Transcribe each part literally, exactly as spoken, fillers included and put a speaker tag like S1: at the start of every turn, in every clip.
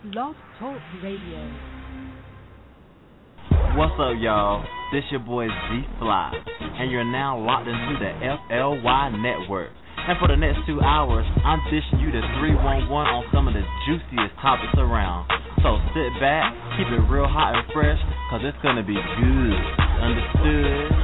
S1: Blog Talk Radio.
S2: What's up, y'all? This your boy Z Fly, and you're now locked into the F L Y Network. And for the next two hours, I'm dishing you the three one one on some of the juiciest topics around. So sit back, keep it real hot and fresh, cause it's gonna be good. Understood?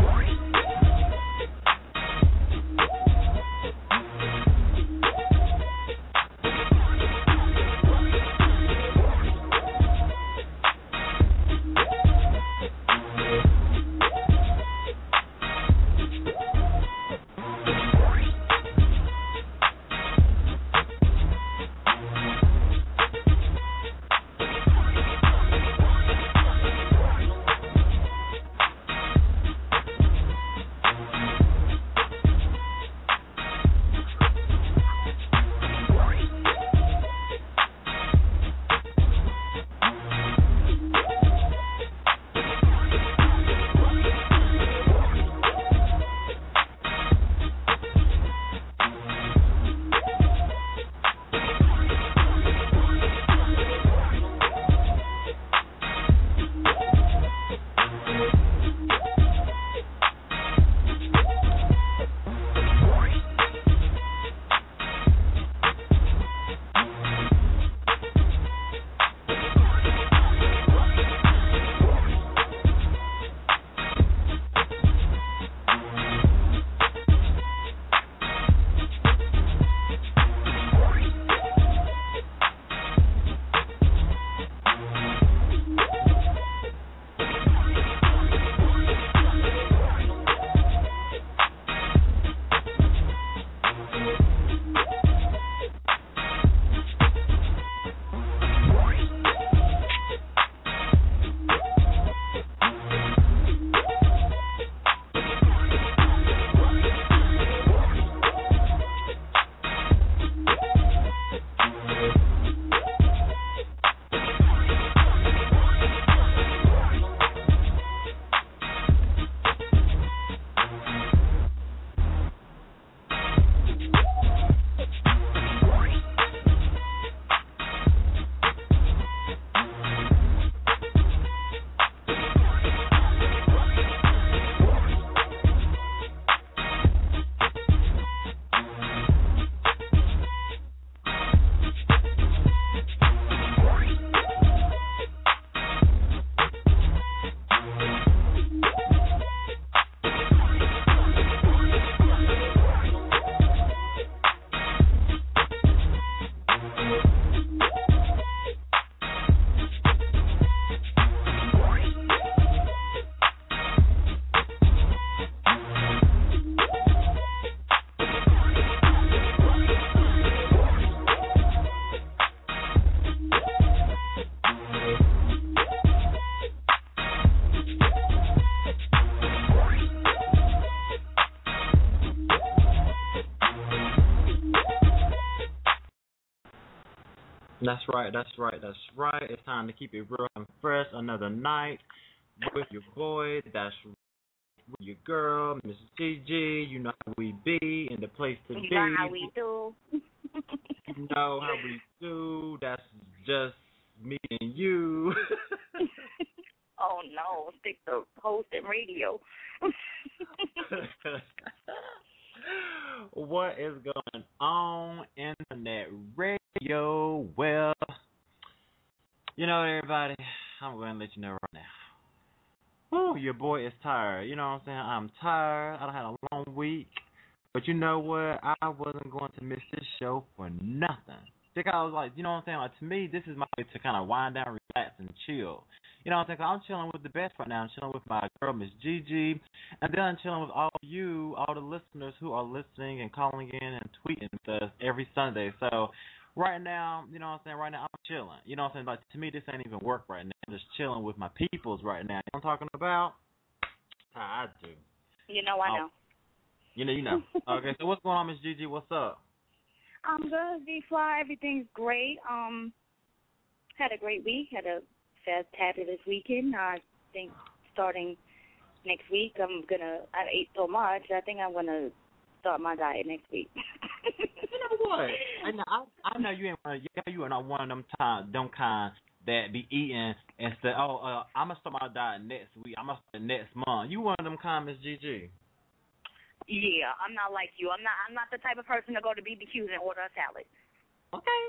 S2: That's right, that's right, that's right. It's time to keep it real and fresh. Another night with your boy, that's with your girl, Missus G G. You know how we be in the place to
S3: you
S2: be.
S3: You know how we do.
S2: You know how we do. That's just me and you.
S3: Oh, no. Stick to host and radio.
S2: What is going on, Internet Radio? Well, you know, everybody, I'm going to let you know right now. Woo, your boy is tired. You know what I'm saying? I'm tired. I done had a long week. But you know what? I wasn't going to miss this show for nothing. Because I was like, you know what I'm saying? Like, to me, this is my way to kind of wind down, relax, and chill. You know what I'm saying? I'm chilling with the best right now. I'm chilling with my girl, Miss Gigi. And then I'm chilling with all of you, all the listeners who are listening and calling in and tweeting with us every Sunday. So right now, you know what I'm saying? Right now, I'm chilling. You know what I'm saying? Like, to me, this ain't even work right now. I'm just chilling with my peoples right now. You know what I'm talking about? I do.
S3: You know I know.
S2: Oh, you know, you know. Okay, so what's going on, Miss Gigi? What's up?
S3: I'm good, Z-Fly. Everything's great. Um, had a great week. Had a fabulous weekend. I think starting next week, I'm going to, I ate so much, I think I'm going to start my diet next week.
S2: You know what? I know I, I know you ain't one. Yeah, you are not one of them time, them kind that be eating and say, oh, uh, I'm gonna start my diet next week. I'm gonna start next month. You one of them kind, Miss Gigi.
S3: Yeah, I'm not like you. I'm not. I'm not the type of person to go to B B Qs and order a salad.
S2: Okay.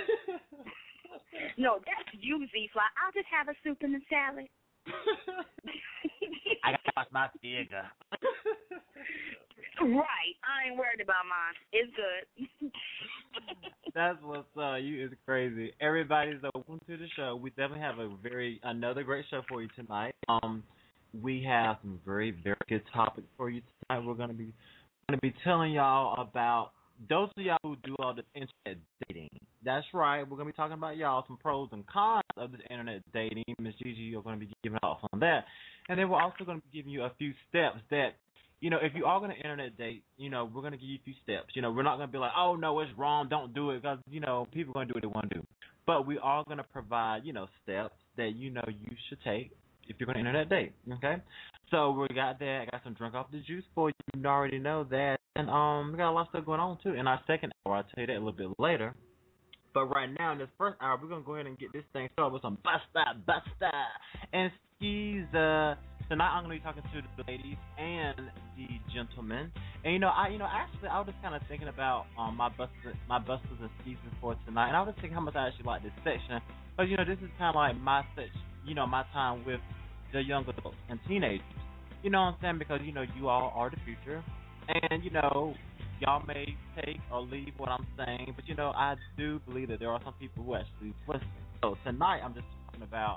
S3: No, that's you, Z-Fly. I'll just have a soup and a salad.
S2: I got my figure.
S3: Right. I ain't worried about mine. It's good.
S2: That's what's up. You is crazy. Everybody's welcome to the show. We definitely have a very another great show for you tonight. Um, we have some very very good topics for you tonight. We're gonna be gonna be telling y'all about those of y'all who do all this internet dating. That's right. We're gonna be talking about y'all some pros and cons of this internet dating. Miss Gigi, you're gonna be giving off on that, and then we're also gonna be giving you a few steps that. You know, if you are going to internet date, you know, we're going to give you a few steps. You know, we're not going to be like, oh, no, it's wrong, don't do it, because, you know, people are going to do what they want to do. But we are going to provide, you know, steps that, you know, you should take if you're going to internet date, okay? So we got that. I got some drink off the juice for you. You already know that. And um, we got a lot of stuff going on, too. In our second hour, I'll tell you that a little bit later. But right now, in this first hour, we're going to go ahead and get this thing started with some Busta, Busta, and Skis, uh, tonight I'm going to be talking to the ladies and the gentlemen. And, you know, I you know, actually, I was just kind of thinking about um, my busters, my busters and seasons for tonight. And I was thinking how much I actually like this section. Because, you know, this is kind of like my section, you know, my time with the young adults and teenagers. You know what I'm saying? Because, you know, you all are the future. And, you know, y'all may take or leave what I'm saying. But, you know, I do believe that there are some people who actually listen. So tonight I'm just talking about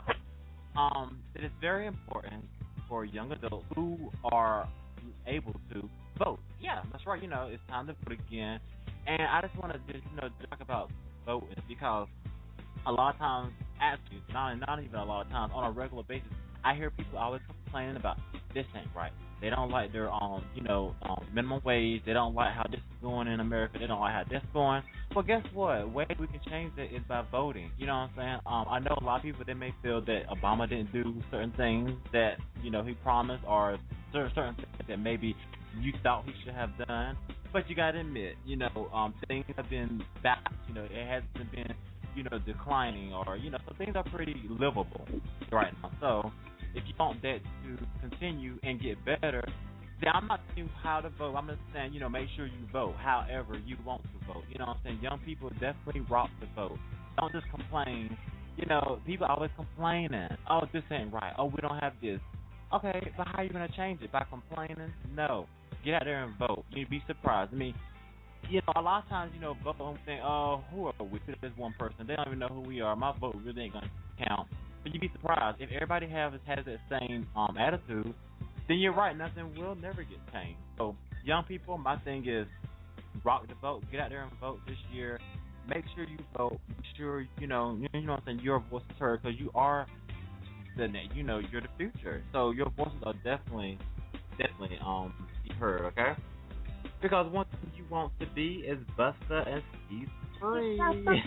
S2: um, that it's very important for young adults who are able to vote. Yeah, that's right. You know, it's time to vote again. And I just want to just, you know, talk about voting because a lot of times, actually, not, not even a lot of times, on a regular basis, I hear people always complaining about this ain't right. They don't like their, um, you know, um, minimum wage. They don't like how this is going in America. They don't like how this is going. Well, guess what? Way we can change that is by voting. You know what I'm saying? Um, I know a lot of people, they may feel that Obama didn't do certain things that, you know, he promised or certain, certain things that maybe you thought he should have done. But you got to admit, you know, um, things have been back. You know, it hasn't been, you know, declining or, you know, so things are pretty livable right now. So if you want that to continue and get better, then I'm not telling you how to vote. I'm just saying, you know, make sure you vote however you want to vote. You know what I'm saying? Young people definitely rock the vote. Don't just complain. You know, people always complaining. Oh, this ain't right. Oh, we don't have this. Okay, but how are you going to change it? By complaining? No. Get out there and vote. You'd be surprised. I mean, you know, a lot of times, you know, vote and think, oh, who are we? There's one person. They don't even know who we are. My vote really ain't going to count. But you'd be surprised. If everybody has, has that same um, attitude, then you're right. Nothing will never get changed. So, young people, my thing is rock the vote. Get out there and vote this year. Make sure you vote. Make sure, you know, you know what I'm saying, your voice is heard because you are the, you know, you're the future. So your voices are definitely, definitely um heard, okay? Because one thing you want to be is Busta and Skis free.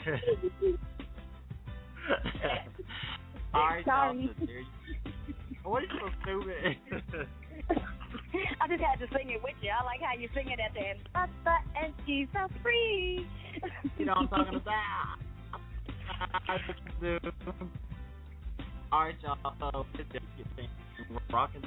S2: All right, y'all. So there you, what are you so stupid?
S3: I just had to sing it with you. I like how you sing it at the end. Busta and Skis are free.
S2: You know what I'm talking about. All right, y'all. So we're rocking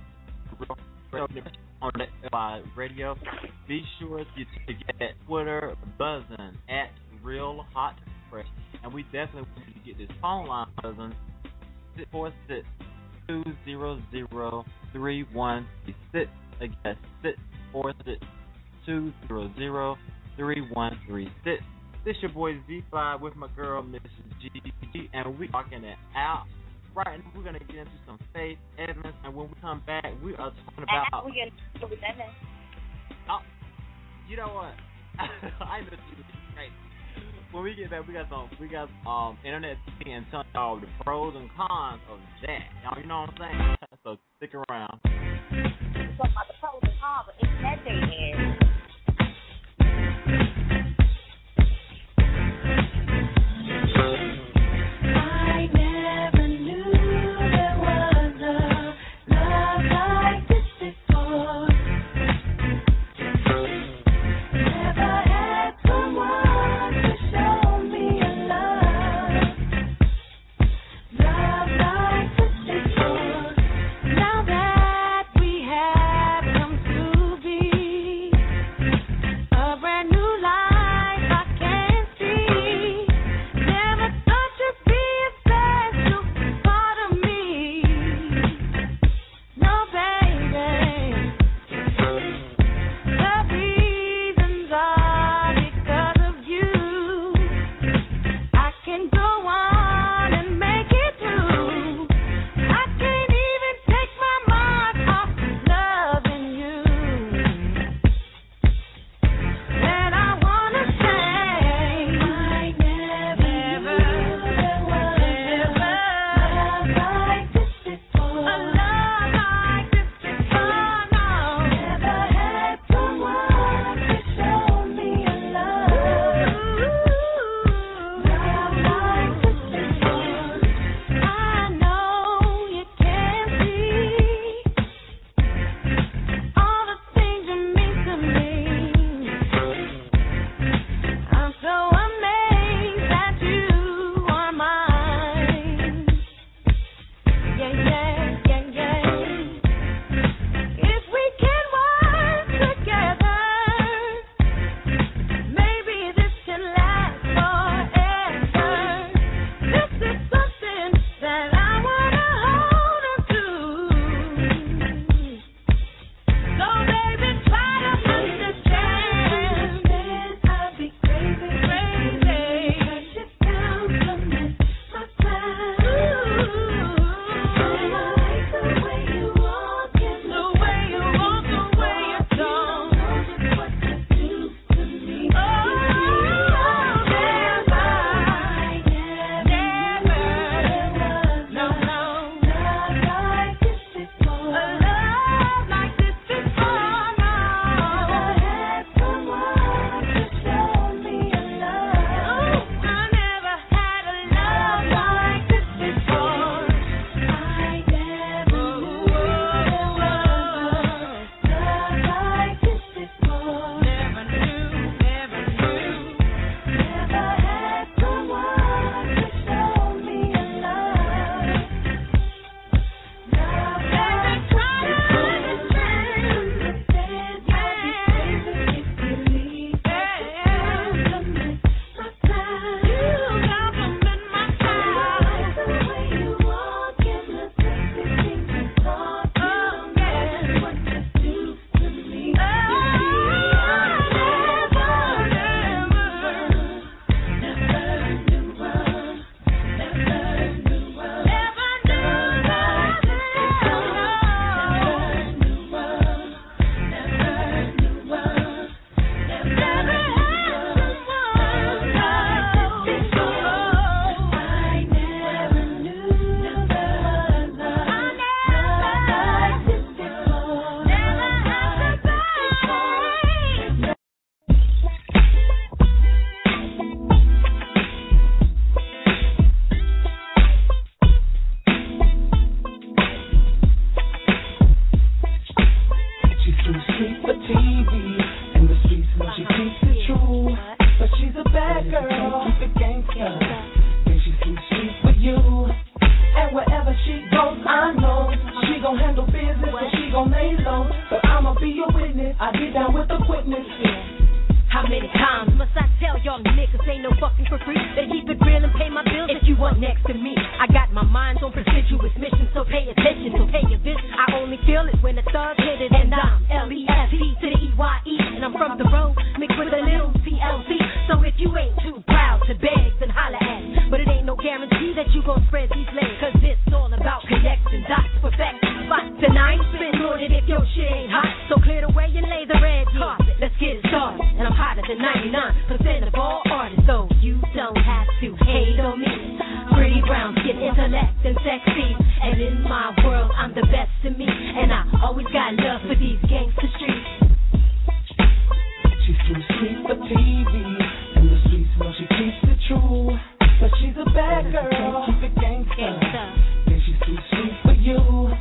S2: on the uh, radio. Be sure to get Twitter buzzing at Real Hot Fresh, and we definitely want you to get this phone line buzzing. Six four six two zero zero three one three six. Again, six four six two zero zero three one three six. This your boy Z-Fly with my girl Missus G G, and we talking it out. Right now, we're gonna get into some Faith Evans, and when we come back, we are talking about.
S3: We get into that.
S2: Oh, you know what? I know you. Right. When we get back, we got some. We got um internet and telling y'all the pros and cons of that. Y'all, you know what I'm saying? So stick around.
S3: We're talking about the pros and cons of internet dating.
S1: I get down with the quickness.
S4: Yeah. How many times must I tell y'all niggas ain't no fucking for free? They keep it real and pay my bills if you want next to me. I got my mind on prestigious missions, so pay attention. So pay your vision. I only feel it when the thugs hit it. And I'm L E S E to the E Y E. And I'm from the road, mixed with a little C L C. So if you ain't too proud to beg, then holla at me. But it ain't no guarantee that you gon' spread these legs. Cause it's all about connecting dots, perfect spots. And I ain't spitting on it if your shit ain't hot. So clear the way and lay the red carpet. Let's get it started. And I'm hotter than ninety-nine percent of all artists, so you don't have to hate on me. Pretty brown skin, intellect, and sexy. And in my world, I'm the best to me. And I always got love for these gangster streets.
S1: She's too sweet for T V. And the streets know she keeps it true. But she's a bad girl, keep it gangster. And she's too sweet for you.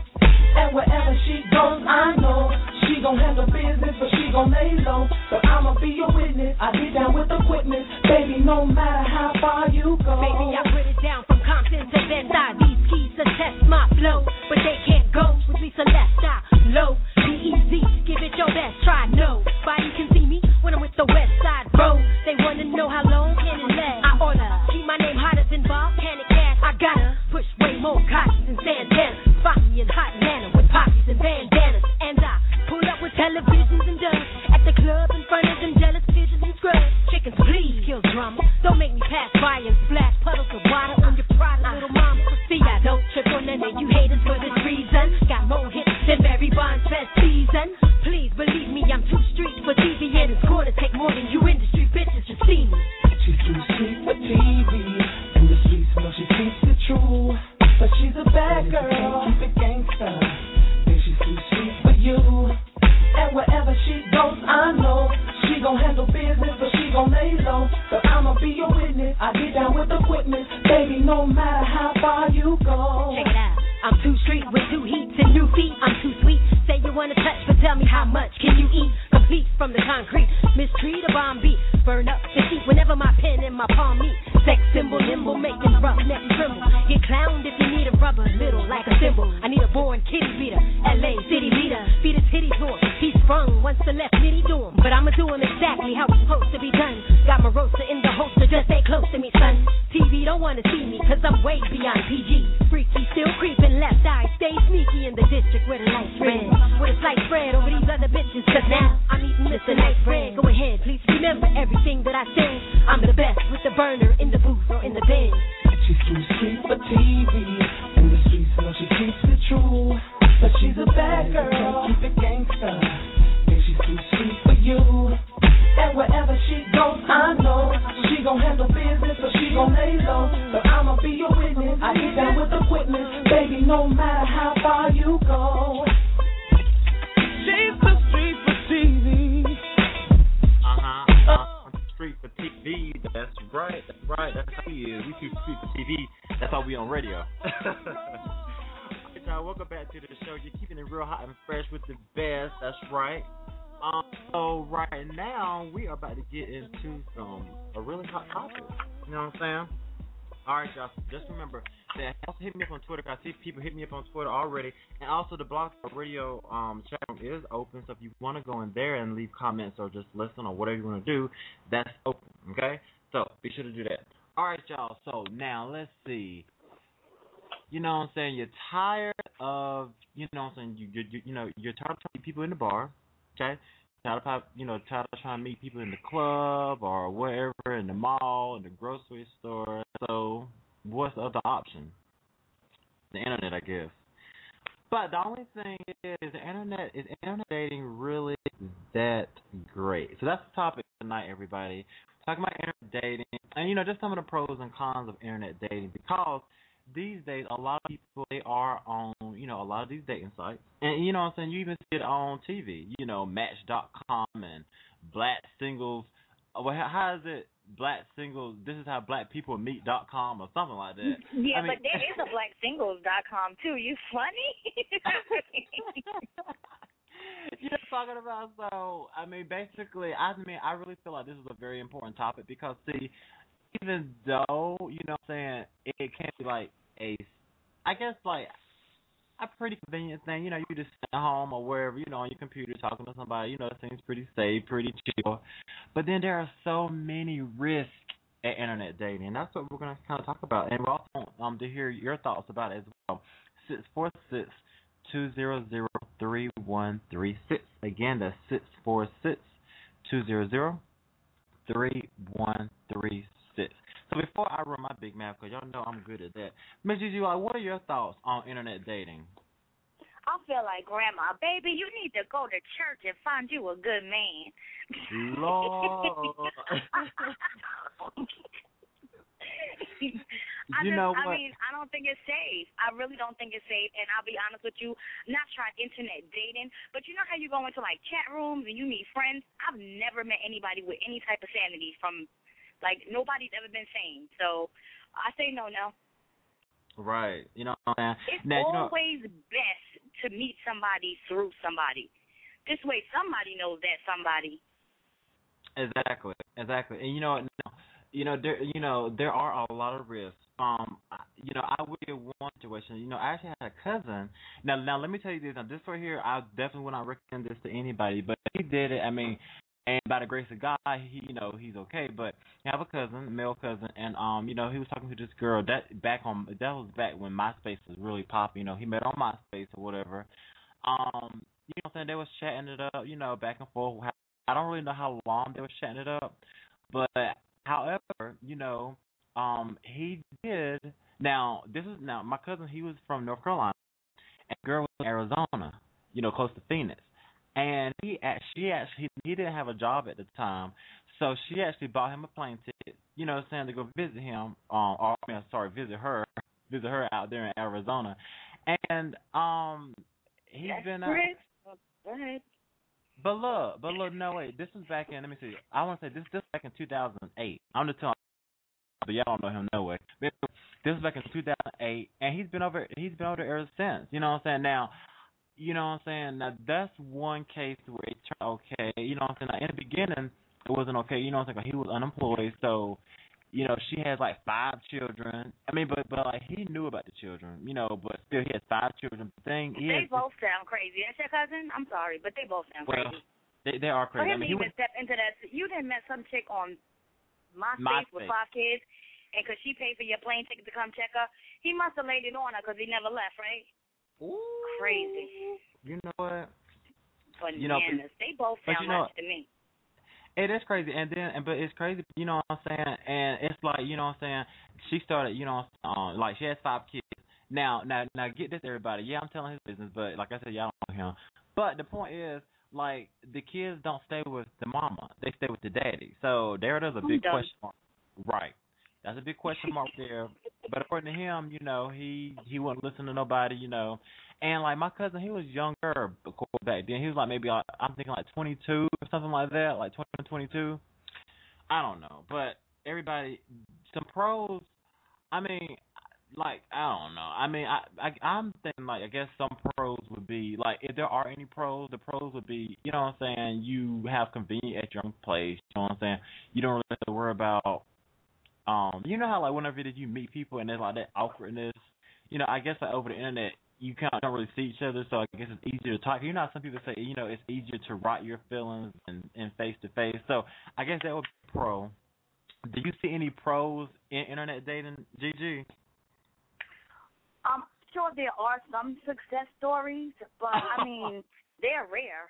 S1: And wherever she goes, I know she gon' handle business, but she gon' lay low. But I'ma be your witness. I get down with the quickness, baby. No matter how far you go.
S4: Baby, I put it down from Compton to Van Dyke. These keys attest my flow, but they can't go with me Celeste. I low, be easy, give it your best. Try nobody can see me when I'm with the West Side Road. They wanna know how long can it last. I order keep my name hotter than volcanic gas. I gotta push way more cottons than Santana. Find me in hot Atlanta with poppies and bandanas. And I pull up with televisions and dubs at the club in front of them jealous pigeons and scrubs. Chickens, please kill drama. Don't make me pass by and splash puddles of water on your Prada, little mama. See, I don't trip on none of you haters for this reason. Got more hits than Barry Bonds' best season. Please believe me, I'm too street for T V, and it's gonna take more than you industry bitches to see me.
S1: She's too sweet for T V, and the streets know she keeps it true. But she's a bad girl, keep it gangster. And she's too sweet for you. And wherever she goes, I know she gon' handle business, but she gon' lay low. But I'ma be your witness. I get down with the quickness, baby. No matter how far you go.
S4: Check it out. I'm too street with two heats and new feet. I'm too sweet. Say you wanna touch, but tell me how much can you eat? Complete from the concrete. Mistreat a bomb beat. Burn up the heat whenever my pen and my palm meet. Sex symbol, nimble, making rough neck tremble. Get clowned if you need a rubber, little like a symbol. I need a born kitty beater, L A city leader. Feed his titties on. He sprung once the left nitty do him. But I'ma do him exactly how it's supposed to be done. Got my roaster in the holster, just stay close to me, son. T V don't wanna see me, cause I'm way beyond P G. Freaky, still creeping, left eye, stay sneaky in the district where the lights red. With a slight spread over these other bitches, cause now I'm eating Mister Nice Bread. Go ahead, please remember everything that I say. I'm the best with the burner in the booth or in the bed.
S1: She's too sweet for T V, and the streets know she keeps it true. But she's a bad girl, keep it gangster. And she's too sweet for you. And wherever she goes, I know she gon' handle business, but she gon' lay low. But I'ma be your witness. I get down with the quickness, baby. No matter how far you go. She's the street for T V.
S2: Uh-huh. Uh, street for T V. That's right. That's right. That's how we is. We keep street for T V. That's how we on radio. Alright, y'all. Welcome back to the show. You're keeping it real hot and fresh with the best. That's right. Um, so right now we are about to get into some a really hot topic. You know what I'm saying? All right, y'all. Just remember that also hit me up on Twitter. I see people hit me up on Twitter already, and also the Blog Talk Radio um, chat room is open. So if you want to go in there and leave comments or just listen or whatever you want to do, that's open. Okay? So be sure to do that. All right, y'all. So now let's see. You know what I'm saying? You're tired of you know what I'm saying. You you, you, you know you're tired of talking to people in the bar. Okay, tired of you know tired of trying to meet people in the club or wherever, in the mall, in the grocery store. So what's the other option? The internet, I guess. But the only thing is, the internet is internet dating really that great? So that's the topic tonight, everybody. We're talking about internet dating, and you know just some of the pros and cons of internet dating, because these days, a lot of people, they are on, you know, a lot of these dating sites. And, you know what I'm saying, you even see it on T V, you know, Match dot com and Black Singles. Well, how is it, Black Singles, this is how black people meet dot com or something like that?
S3: Yeah,
S2: I mean,
S3: but there is a black singles dot com, too. You funny?
S2: You're talking about, so, I mean, basically, I mean, I really feel like this is a very important topic because, see, even though, you know what I'm saying, it, it can't be like a, I guess like, a pretty convenient thing. You know, you just sit at home or wherever, you know, on your computer talking to somebody. You know, it seems pretty safe, pretty chill. But then there are so many risks at internet dating, and that's what we're going to kind of talk about. And we also want um, to hear your thoughts about it as well. six four six, two zero zero, three one three six. Again, that's six four six, two zero zero, three one three six. So before I run my big mouth, because y'all know I'm good at that, Miss Gigi, like, what are your thoughts on internet dating?
S3: I feel like grandma, baby, you need to go to church and find you a good man.
S2: Lord.
S3: I
S2: you
S3: just,
S2: know
S3: I
S2: what?
S3: mean, I don't think it's safe. I really don't think it's safe. And I'll be honest with you, not trying internet dating, but you know how you go into like chat rooms and you meet friends? I've never met anybody with any type of sanity from, like, nobody's ever been sane. So I say no, no.
S2: Right. You know what I'm saying?
S3: It's
S2: Now, you know,
S3: always best to meet somebody through somebody. This way somebody knows that somebody.
S2: Exactly, exactly. And you know, no, you know, there, you know, there are a lot of risks. Um, I- you know, I would get one situation. You know, I actually had a cousin. Now, now, let me tell you this. Now, this right here, I definitely would not recommend this to anybody. But he did it. I mean, and by the grace of God, he, you know, he's okay. But I have a cousin, male cousin, and um, you know, he was talking to this girl that back on that was back when MySpace was really popping. You know, he met her on MySpace or whatever. Um, you know, what I'm saying, they was chatting it up. You know, back and forth. I don't really know how long they were chatting it up, but however, you know, um, he did. Now, this is now my cousin. He was from North Carolina, and the girl was in Arizona. You know, close to Phoenix. And he actually, she actually, he didn't have a job at the time, so she actually bought him a plane ticket. You know, what I'm saying, to go visit him. Um, or I mean, sorry, visit her, visit her out there in Arizona, and um, he's
S3: That's
S2: been.
S3: great. Go ahead.
S2: But look, but look, no wait. This was back in. Let me see. I want to say this. This was back in two thousand eight. I'm just telling, but y'all don't know him no way. But this was back in two thousand eight, and he's been over. He's been over there ever since. You know what I'm saying? Now, you know what I'm saying. Now that's one case where it turned okay. You know what I'm saying? Now, in the beginning, it wasn't okay. You know what I'm saying? He was unemployed, so you know she has like five children. I mean, but but like he knew about the children. You know, but still he has five children. The thing
S3: They
S2: is,
S3: both sound crazy. That's your cousin? I'm sorry, but they both sound
S2: well,
S3: crazy.
S2: they they are
S3: For
S2: crazy. I
S3: him
S2: mean,
S3: to
S2: he
S3: even
S2: was
S3: step into that, you didn't met some chick on MySpace,
S2: MySpace.
S3: with five kids, and because she paid for your plane ticket to come check her, he must have laid it on her because he never left, right?
S2: Ooh,
S3: Crazy.
S2: You know what?
S3: Bananas.
S2: You know,
S3: they both
S2: but
S3: sound
S2: you know,
S3: nuts to me.
S2: it is crazy, and then, and but it's crazy, you know what I'm saying? And it's like, you know what I'm saying? She started, you know, um, like she has five kids. Now, now, now, get this, everybody. Yeah, I'm telling his business, but like I said, y'all don't know him. But the point is, like, the kids don't stay with the mama; they stay with the daddy. So there, there's a
S3: I'm
S2: big
S3: done.
S2: question mark, right? That's a big question mark there. But according to him, you know, he he wouldn't listen to nobody, you know. And like my cousin, he was younger back then. He was like maybe like, I'm thinking like twenty-two or something like that, like twenty, twenty-two. I don't know, but everybody, some pros. I mean, like I don't know. I mean, I, I I'm thinking like I guess some pros would be like if there are any pros, the pros would be, you know what I'm saying. You have convenience at your own place. You know what I'm saying. You don't really have to worry about. Um, you know how like whenever you meet people and there's like that awkwardness. You know, I guess like over the internet you kind of don't really see each other, so I guess it's easier to talk. You know how some people say, you know, it's easier to write your feelings and and face to face. So I guess that would be a pro. Do you see any pros in internet dating, Gigi?
S3: Um, sure there are some success stories, but I mean they're rare.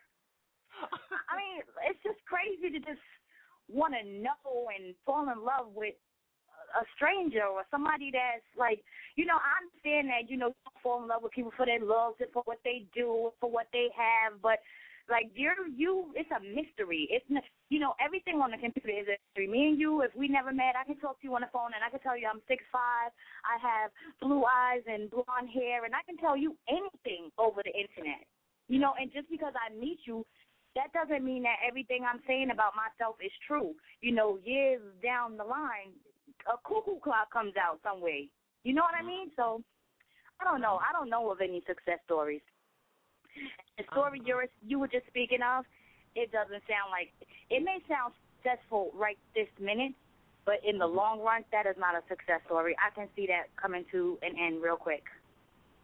S3: I mean, it's just crazy to just want to know and fall in love with a stranger or somebody that's like, you know, I understand that, you know, you fall in love with people for their looks and for what they do, for what they have, but like you're you, it's a mystery. It's not, you know, everything on the computer is a mystery. Me and you, if we never met, I can talk to you on the phone and I can tell you I'm six five, I have blue eyes and blonde hair, and I can tell you anything over the internet. You know, and just because I meet you, that doesn't mean that everything I'm saying about myself is true. You know, years down the line, a cuckoo clock comes out some way. You know what I mean? So, I don't know. I don't know of any success stories. The story you were, you were just speaking of, it doesn't sound like, it may sound successful right this minute, but in the long run, that is not a success story. I can see that coming to an end real quick.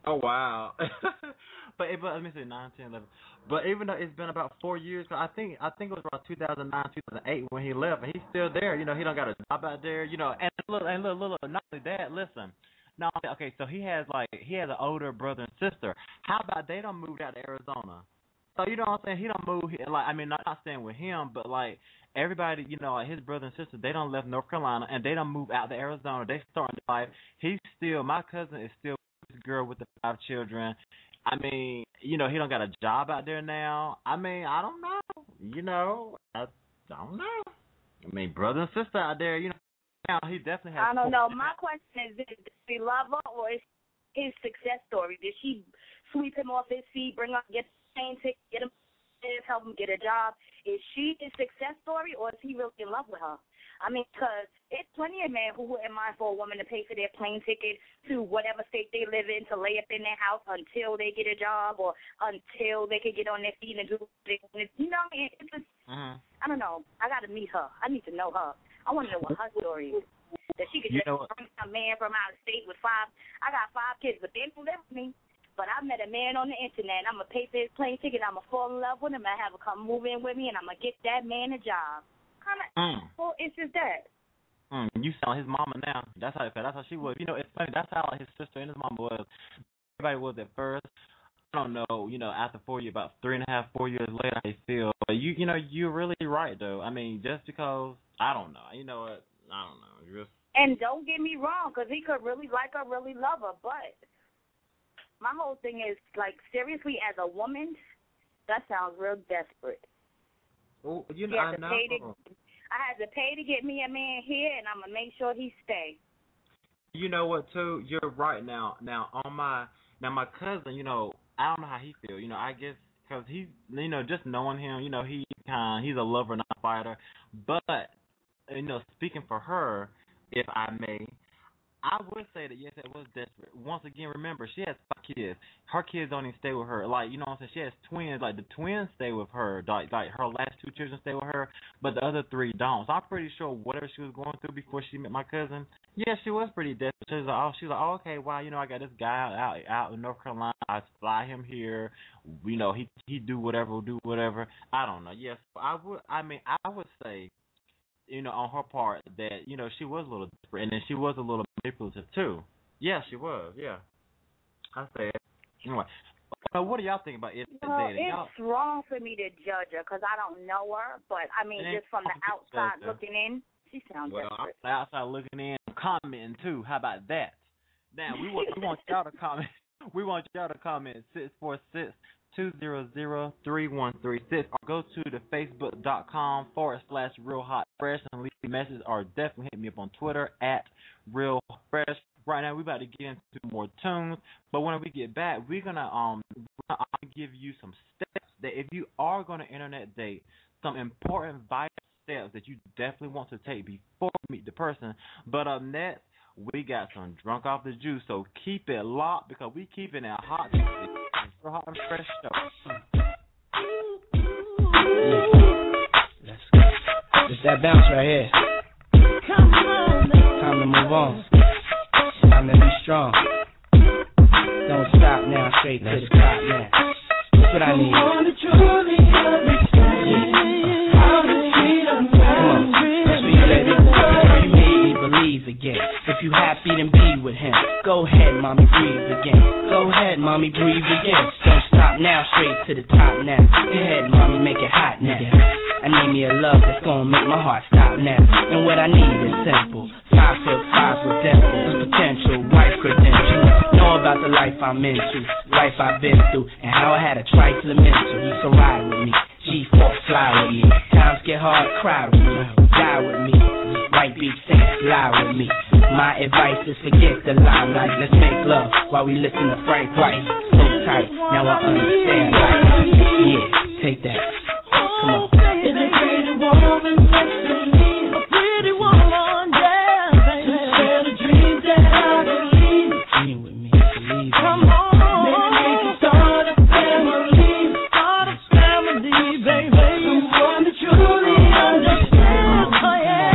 S2: Oh wow. but it, but let me say nine, ten, eleven. But even though it's been about four years, I think I think it was around two thousand nine, two thousand eight when he left, and he's still there. You know, he don't got a job out there. You know, and look, and look, look, look not only that. Listen, no, okay, so he has like he has an older brother and sister. How about they don't move out to Arizona? So you know what I'm saying? He don't move here. Like I mean, not, not staying with him, but like everybody, you know, like his brother and sister, they don't left North Carolina and they don't move out to Arizona. They starting life. He's still my cousin is still this girl with the five children. I mean, you know, he don't got a job out there now. I mean, I don't know. You know, I don't know. I mean, brother and sister out there, you know, now he definitely has.
S3: I don't know. My question is, did he love her or is his success story? Did she sweep him off his feet, bring up, get a plane ticket, get him, help him get a job? Is she his success story or is he really in love with her? I mean, because it's plenty of men who wouldn't mind for a woman to pay for their plane ticket to whatever state they live in to lay up in their house until they get a job or until they can get on their feet and do it. You know, it's just, uh-huh. I don't know. I got to meet her. I need to know her. I want to know what her story is. That she could just bring a man from out of state with five. I got five kids, but they don't live with me. But I met a man on the internet. I'm going to pay for his plane ticket. I'm going to fall in love with him. I have him come move in with me, and I'm going to get that man a job. Kind of, mm. well, it's just that.
S2: Mm, you sound his mama now. That's how it felt. That's how she was. You know, it's funny. That's how his sister and his mama was. Everybody was at first. I don't know. You know, after four years, about three and a half, four years later, how they feel. But you, you know, you're really right though. I mean, just because I don't know. You know what? I don't know. You're just...
S3: And don't get me wrong, because he could really like her, really love her. But my whole thing is, like, seriously, as a woman, that sounds real desperate.
S2: Well, you know, I know.
S3: To, I had to pay to get me a man here, and I'm gonna make sure he stay.
S2: You know what, too? You're right now. Now on my now my cousin, you know, I don't know how he feel. You know, I guess because he, you know, just knowing him, you know, he kind he's a lover, not a fighter. But you know, speaking for her, if I may, I would say that yes, it was desperate. Once again, remember she has five kids. Her kids don't even stay with her. Like you know what I'm saying, she has twins. Like the twins stay with her. Like like her last two children stay with her, but the other three don't. So I'm pretty sure whatever she was going through before she met my cousin, yeah, she was pretty desperate. She was like, oh, she was like, oh, okay, wow, you know, I got this guy out out, out in North Carolina. I fly him here. You know, he he do whatever, do whatever. I don't know. Yes, I would. I mean, I would say, you know, on her part that, you know, she was a little different, and then she was a little manipulative too. Yeah, she was, yeah. I say it. Anyway, uh, what do y'all think about it?
S3: Well,
S2: dating?
S3: it's
S2: y'all...
S3: wrong for me to judge her because I don't know her, but, I mean, just from the outside looking in, she sounds
S2: well,
S3: desperate.
S2: Well, outside looking in, commenting too. How about that? Now, we want, we want y'all to comment. We want y'all to comment six four six, two zero zero, three one three six or go to the facebook.com forward slash real hot fresh and leave a message or definitely hit me up on Twitter at real fresh. Right now we're about to get into more tunes, but when we get back, we're gonna um we're gonna give you some steps that if you are gonna internet date, some important vital steps that you definitely want to take before you meet the person. But up next, we got some drunk off the juice, so keep it locked because we keep it hot. Hot and fresh show.
S5: Let's go. Just that bounce right here. Come on, time to move on. Time to be strong. Don't stop now, straight to the top now. That's what I need. Yeah. Come on, let's be ready. You made me believe again. If you happy, then be with him. Go ahead, mommy, breathe again. Go ahead, mommy, breathe again. Don't stop now, straight to the top now. Go ahead, mommy, make it hot now. I need me a love that's gonna make my heart stop now. And what I need is simple. Five foot five with dimples, potential, wife credentials. Know about the life I'm into, life I've been through, and how I had a trifling mental. So ride with me, G four, fly with me. Times get hard, cry with me, die with me. White beach saints, lie with me. My advice is forget the limelight. Let's make love while we listen to Frank White. So tight, now I understand life. Yeah, take that. Come on. Is a pretty woman next to me? A pretty woman, yeah, baby. Tell the dreams that I believe. Sing with me, believe. Come on. Maybe we can start a family. Start a family, baby. Someone to truly understand. Oh, yeah.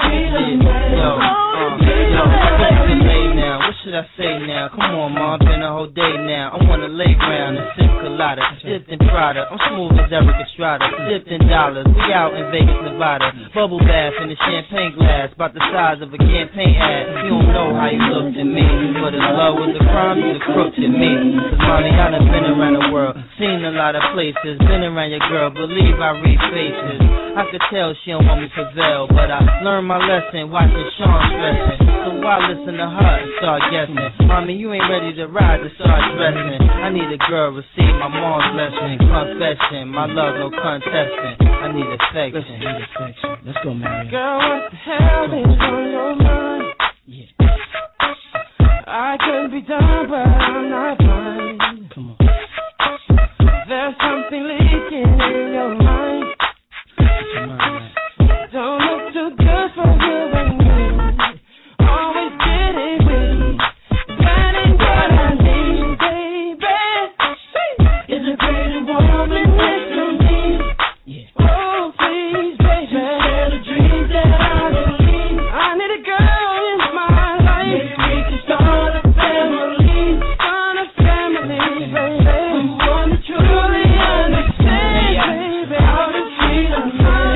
S5: Yo, uh, yo, what should I say now? Come on, ma, been a whole day now. I wanna lay round and sip colada, dipped in Prada. I'm smooth as Eric Estrada, dipped in dollars. We out in Vegas, Nevada. Bubble bath in a champagne glass, about the size of a campaign ad. You don't know how you looked at me, but as low as the crime, you the crook to me. Cause mommy, I done been around the world, seen a lot of places, been around your girl, believe I read faces. I could tell she don't want me to prevail, but I learned my lesson watching Sean stressing. So why listen to her and start guessing? Mommy, you ain't ready to ride to start dressing. I need a girl, receive my mom's blessing. Confession, my love, no contesting. I need affection. Need affection. Let's go, Mary. Girl, what the hell is on your mind? Yeah. I could be done, but I'm not fine. Come on. There's something leaking in your mind. Your mind right? Don't look too good for you and me. Always get it with me. That ain't what I need, baby. Is a pretty woman next to me? Yeah. Oh, please, baby. Share the dreams that I believe. I need a girl in my life. Maybe we can start a family. Start a family, baby. Someone to truly understand, baby. How to treat a man.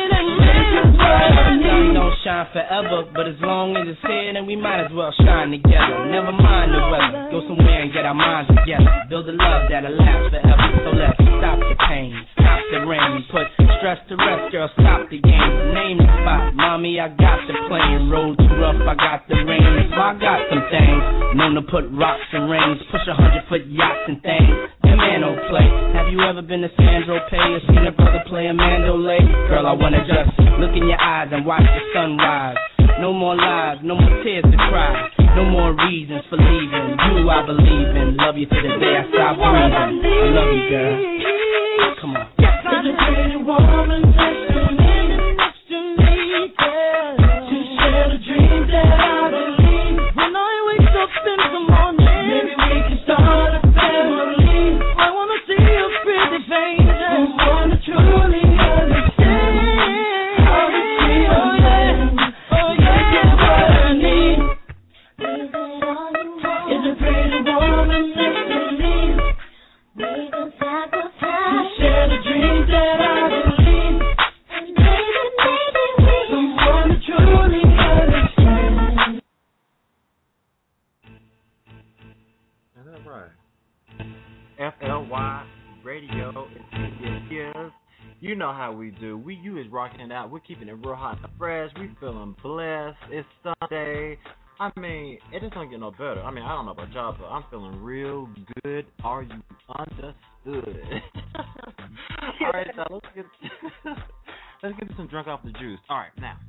S5: Shine forever, but as long as it's here, then we might as well shine together. Never mind the weather, go somewhere and get our minds together. Build a love that'll last forever. So let's stop the pain, stop the rain, put stress to rest, girl. Stop the game, name the spot. Mommy, I got the plane. Road too rough, I got the rain. So I got some things known to put rocks and rings, push a hundred foot yachts and things. That man don't play. Have you ever been to Sandro Pay or seen a brother play a mandolay? Girl, I wanna just look in your eyes and watch the sunrise. No more lies, no more tears to cry. No more reasons for leaving. You I believe in. Love you to the day I stop breathing. I love you, girl. Come on. There's a pretty woman next to me, next to me, girl. To share the dreams that I believe. When I wake up in the morning, maybe we can start a family. I wanna see your pretty face. I wanna truly understand how to treat a man. Oh yeah, that's what I need. Is a pretty woman next to me. Make a sacrifice to share the dreams that I believe. And maybe, maybe we someone to truly understand.
S2: Is that right? F L Y Radio is is. You know how we do. We you is rocking it out. We're keeping it real hot and fresh. We feeling blessed. It's Sunday. I mean, it just don't get no better. I mean, I don't know about y'all, but I'm feeling real good. Are you understood? All right, so let's get let's get some drunk off the juice. All right, now.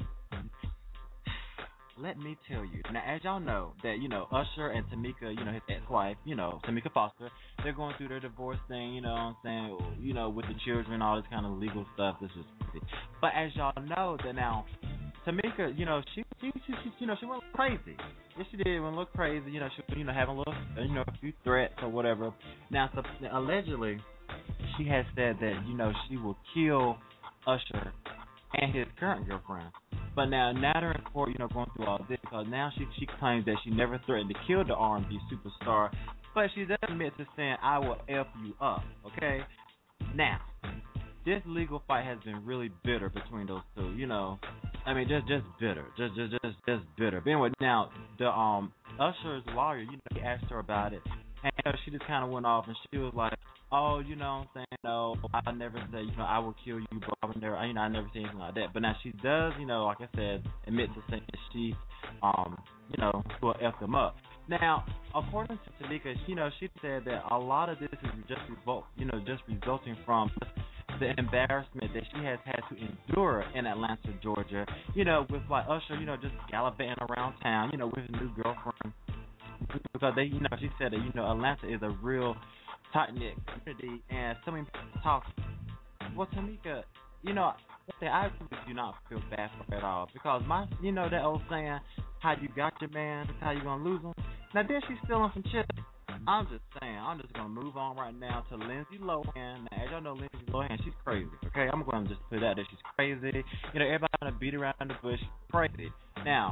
S2: Let me tell you. Now, as y'all know, that, you know, Usher and Tamika, you know, his ex-wife, you know, Tamika Foster, they're going through their divorce thing, you know what I'm saying, you know, with the children, all this kind of legal stuff. This is crazy. But as y'all know, that now, Tamika, you know, she, she, she, she you know, she went crazy. Yes, she did. Went a little crazy. You know, she, you know, having a little, you know, a few threats or whatever. Now, so, allegedly, she has said that, you know, she will kill Usher and his current girlfriend. But now, now they're in court, you know, going through all this, because now she she claims that she never threatened to kill the R and B superstar, but she does admit to saying, I will F you up, okay? Now, this legal fight has been really bitter between those two, you know. I mean, just just bitter, just just just just bitter. But anyway, now, the um Usher's lawyer, you know, he asked her about it, and you know, she just kind of went off, and she was like, oh, you know what I'm saying, no, I never said, you know, I will kill you, bro. I would never, you know, I never said anything like that. But now she does, you know, like I said, admit to saying that she, um, you know, will F them up. Now, according to Tamika, you know, she said that a lot of this is just result, you know, just resulting from the embarrassment that she has had to endure in Atlanta, Georgia, you know, with like Usher, you know, just gallivanting around town, you know, with his new girlfriend. Because they, you know, she said that, you know, Atlanta is a real tight-knit community, and so many people talk. Well, Tamika, you know, I really do not feel bad for her at all, because my, you know, that old saying, how you got your man, how you gonna lose him. Now, then she's still on some shit. I'm just saying, I'm just gonna move on right now to Lindsay Lohan. Now, as y'all know, Lindsay Lohan, she's crazy. Okay, I'm gonna just put it out there. She's crazy. You know, everybody gonna beat around the bush. Crazy. Now,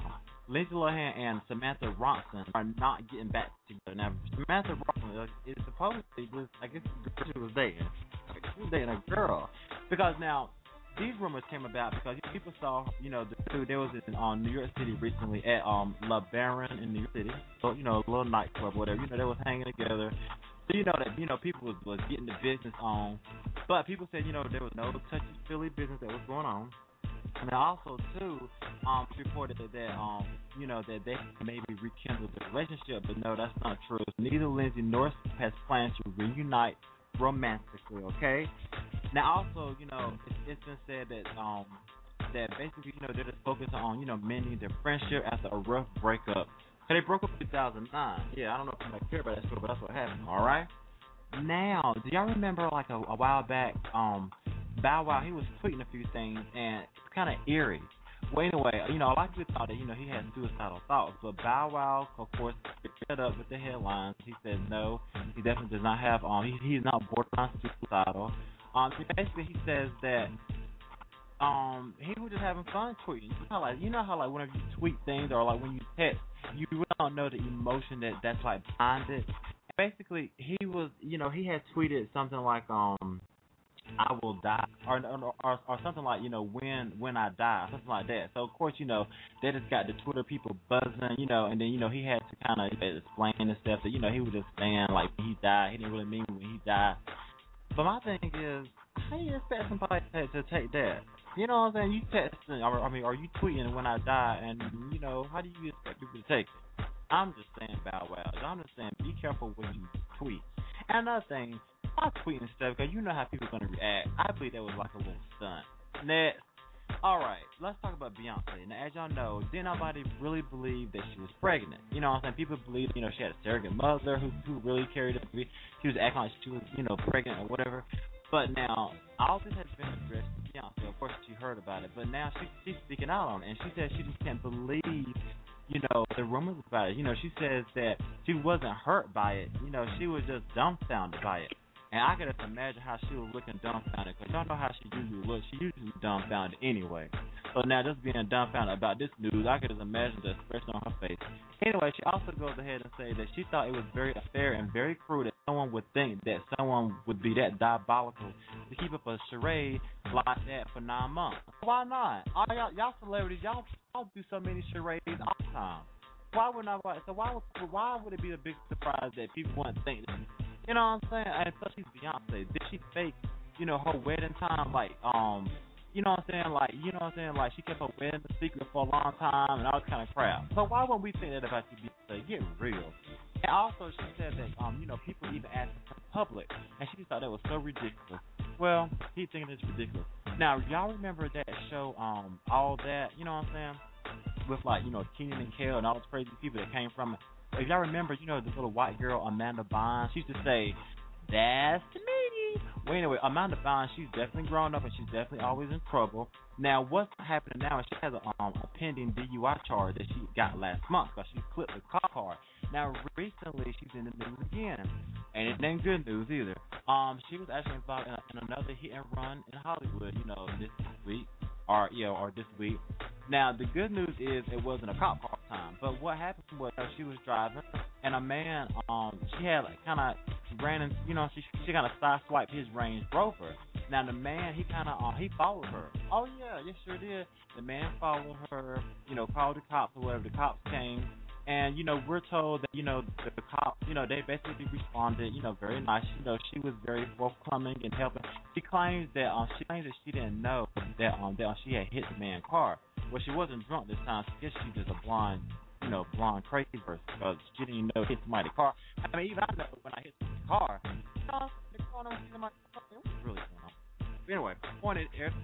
S2: Lindsay Lohan and Samantha Ronson are not getting back together. Now, Samantha Ronson is supposedly just, I guess, the girl she was dating. She was dating a girl. Because now, these rumors came about because people saw, you know, the dude, there was in um, New York City recently at um, La Baron in New York City. So, you know, a little nightclub or whatever. You know, they was hanging together. So, you know, that, you know, people was, was getting the business on. But people said, you know, there was no touchy-feely business that was going on. And also, too, um, reported that, um, you know, that they maybe rekindled the relationship, but no, that's not true. Neither Lindsay nor Steve has plans to reunite romantically, okay? Now, also, you know, it's, it's been said that, um, that basically, you know, they're just focused on, you know, mending their friendship after a rough breakup. So they broke up in two thousand nine. Yeah, I don't know if you might care about that story, but that's what happened, all right? Now, do y'all remember, like, a, a while back, um, Bow Wow, he was tweeting a few things, and it's kind of eerie. Well, anyway, you know, a lot of people thought that, you know, he had suicidal thoughts, but Bow Wow, of course, picked up with the headlines. He said no, he definitely does not have, um, he, he's not borderline suicidal. Um, basically, he says that, um, he was just having fun tweeting. You know how, like, you know how, like, whenever you tweet things or, like, when you text, you really don't know the emotion that that's, like, behind it. Basically, he was, you know, he had tweeted something like, um, I will die, or, or or or something like, you know, when when I die, something like that. So of course, you know, they just got the Twitter people buzzing, you know, and then, you know, he had to kind of explain and stuff that, you know, he was just saying like when he died, he didn't really mean when he died. But my thing is, how do you expect somebody to, to take that? You know what I'm saying? You texting, or I mean, are you tweeting when I die, and you know, how do you expect people to take it? I'm just saying, Bow Wow. I'm just saying, be careful when you tweet. And another thing, stop tweeting stuff because you know how people are going to react. I believe that was like a little stunt. Next. All right, let's talk about Beyonce. Now, as y'all know, didn't nobody really believe that she was pregnant. You know what I'm saying? People believe, you know, she had a surrogate mother who, who really carried the baby. She was acting like she was, you know, pregnant or whatever. But now, all this has been addressed to Beyonce. Of course, she heard about it. But now she, she's speaking out on it. And she says she just can't believe, you know, the rumors about it. You know, she says that she wasn't hurt by it. You know, she was just dumbfounded by it. And I can just imagine how she was looking dumbfounded, because y'all know how she usually looks. She usually dumbfounded anyway. So now just being dumbfounded about this news, I can just imagine the expression on her face. Anyway, she also goes ahead and say that she thought it was very unfair and very cruel that someone would think that someone would be that diabolical to keep up a charade like that for nine months. Why not? All y'all, y'all celebrities, y'all, y'all do so many charades all the time. Why would not? So why would why would it be a big surprise that people wouldn't think that? You know what I'm saying? And plus, she's Beyonce. Did she fake, you know, her wedding time? Like, um, you know what I'm saying? Like, you know what I'm saying? Like, she kept her wedding a secret for a long time and all this kind of crap. So why wouldn't we think that about you, Beyonce? Get real. And also, she said that, um, you know, people even asked her in public, and she thought that was so ridiculous. Well, he's thinking it's ridiculous. Now, y'all remember that show, um, All That? You know what I'm saying? With, like, you know, Kenan and Kel and all those crazy people that came from it. If y'all remember, you know, the little white girl, Amanda Bynes, she used to say, that's me. Well, anyway, Amanda Bynes, she's definitely grown up and she's definitely always in trouble. Now, what's happening now is she has a, um, a pending D U I charge that she got last month because she clipped the cop car. Now, recently, she's in the news again. And it ain't good news either. Um, She was actually involved in, a, in another hit and run in Hollywood, you know, this week. Or, you know, or this week. Now, the good news is it wasn't a cop car time. But what happened was uh, she was driving, and a man, um, she had like kind of ran in, you know, she she kind of sideswiped his Range Rover. Now, the man, he kind of, uh, he followed her. Oh, yeah, yes, sure did. The man followed her, you know, called the cops or whatever. The cops came. And, you know, we're told that, you know, the, the cops, you know, they basically responded, you know, very nice. You know, she was very forthcoming and helping. She claims that um, she claims that she didn't know that um that she had hit the man's car. Well, she wasn't drunk this time. So I guess she was a blind, you know, blind crazy person because she didn't even know it hit somebody's car. I mean, even I know when I hit somebody's car, you know, the car don't see somebody's car. It was really going on. But anyway, point is, if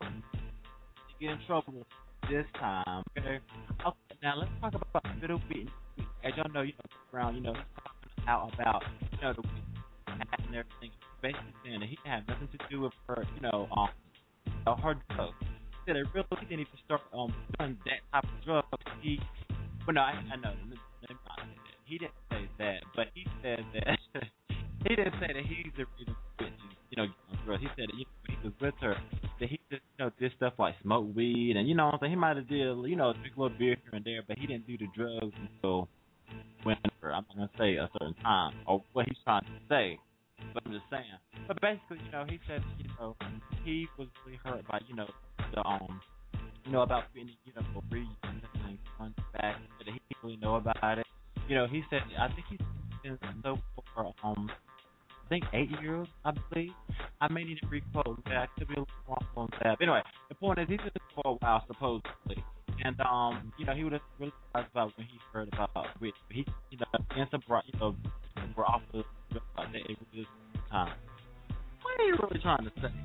S2: you get in trouble this time, okay? Okay, now let's talk about Fiddle Beat. As y'all know, you know, Brown, you know, he's talking out about, you know, the and everything. Basically saying that he had nothing to do with her, you know, um, you know, her drugs. He said it really didn't even start um doing that type of drugs. He, well, no, I, I know. Let me not say that. He didn't say that, but he said that he didn't say that he's the reason for you know, getting on drugs. He said that, you know, when he was with her, that he just, you know, did stuff like smoke weed, and you know what I'm saying. He might have did, you know, drink a little beer here and there, but he didn't do the drugs until whenever. I'm not gonna say a certain time or what he's trying to say, but I'm just saying. But basically, you know, he said, you know, he was really hurt by, you know, the um, you know, about being, you know, reunion and going back, but he didn't really know about it. You know, he said, I think he's been so for um. I think eight years, I believe. I may need to requote that. I could be a little wrong on that. But anyway, the point is, he's been for a while, supposedly. And, um, you know, he would have really surprised about when he heard about Rich. He, you know, in some, you know, we're off the like that. It was just time. What are you really trying to say?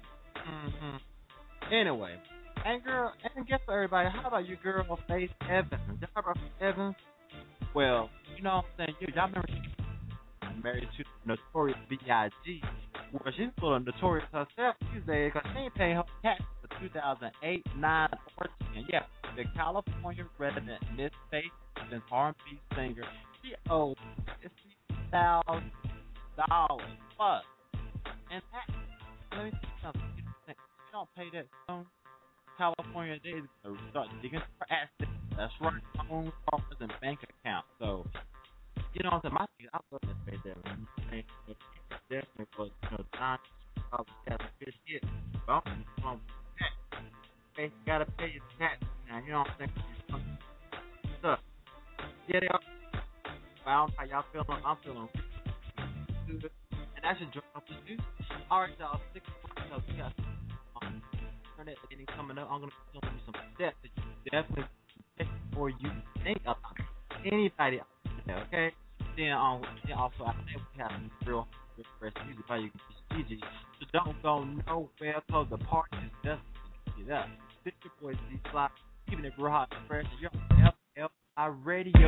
S2: Mm-hmm. Anyway, and girl, and guess what, everybody? How about your girl, Faith Evans? Y'all remember Faith Evans? Well, you know what I'm saying? Y'all remember she married to Notorious B I G Well, she's a little notorious herself these days because she ain't paying her taxes for two thousand eight, nine, or ten. Yeah, the California resident Miss Faith Evans, R and B singer, she owes fifty thousand dollars plus. And that, let me tell you something. If you don't pay that soon, California they going to start digging for assets. That's right, phone cars and bank accounts. So, you know what I'm saying? My thing, I love this right there. Definitely was, you know, time to have a good hit. Well, I'm tax. Okay, you gotta pay your tax now. You know what I'm saying? So, yeah, they are. Well, how y'all feeling? I'm feeling good. And that's your drop to do. Alright, y'all, six months we got um, internet dating coming up. I'm gonna be showing you some steps that you definitely take before you think about anybody out there, okay? Then um, then also I think we have some real, real fresh music how you can just D J. So don't go nowhere because the party is just to get up. This your boy Z Fly, keeping it real hot and fresh. You're on F L I Radio.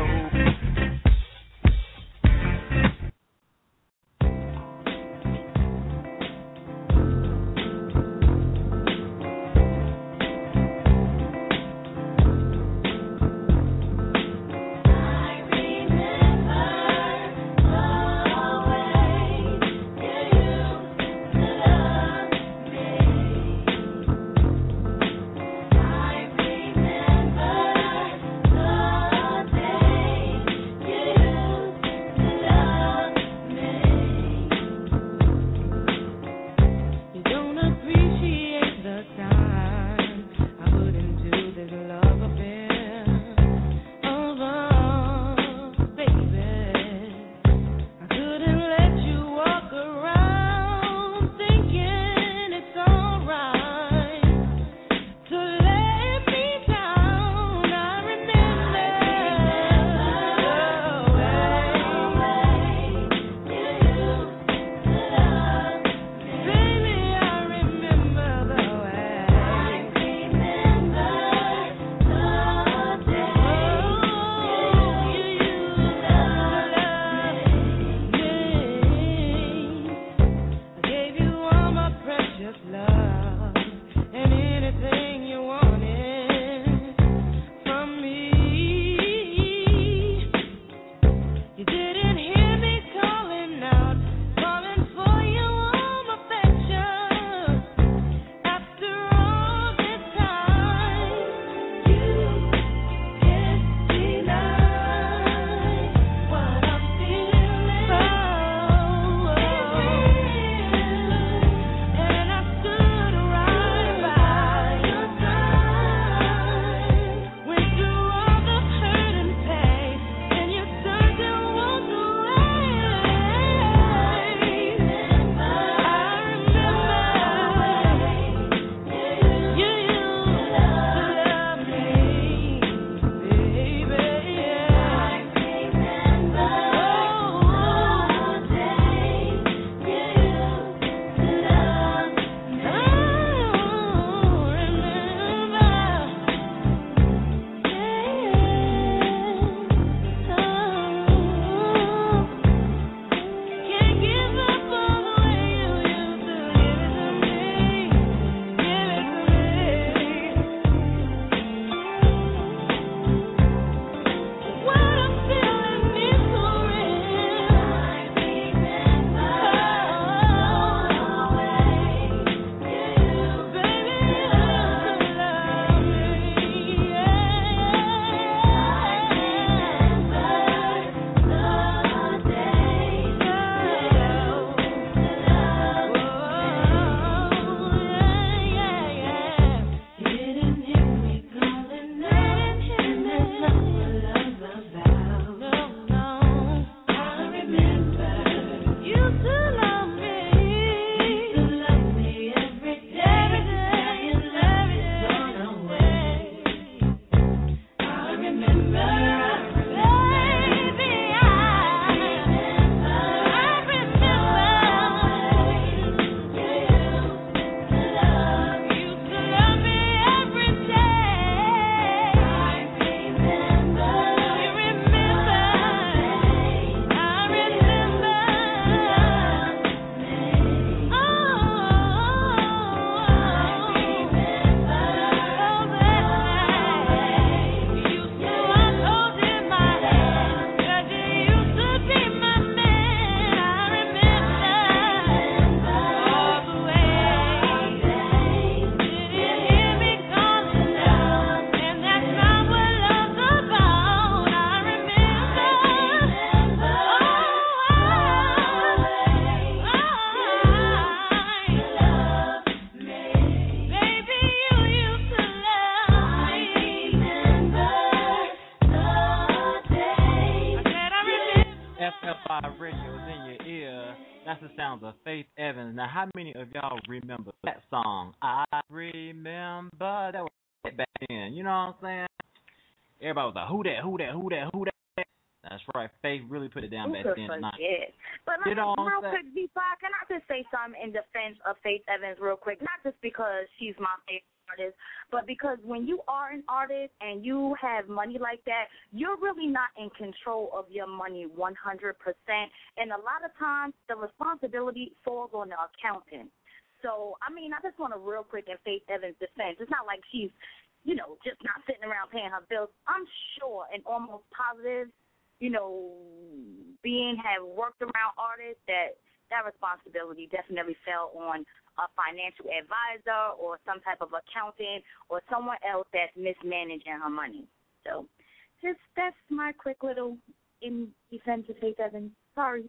S2: F L Y Radio is in your ear. That's the sounds of Faith Evans. Now, how many of y'all remember that song? I remember. That was back then. You know what I'm saying? Everybody was like, who that, who that, who that, who that? That's right. Faith really put it down
S3: Who
S2: back
S3: could
S2: then.
S3: forget? But
S2: You
S3: like,
S2: know what
S3: real
S2: I'm
S3: quick, B five, can I just say something in defense of Faith Evans real quick? Not just because she's my favorite artist, but because when you are an artist and you have money like that, you're really not in control of your money one hundred percent. And a lot of times the responsibility falls on the accountant. So, I mean, I just want to real quick in Faith Evans' defense. It's not like she's, you know, just not sitting around paying her bills. I'm sure and almost positive, you know, being have worked around artists, that that responsibility definitely fell on a financial advisor or some type of accountant or someone else that's mismanaging her money. So just that's my quick little in defense of Faith Evans. Sorry.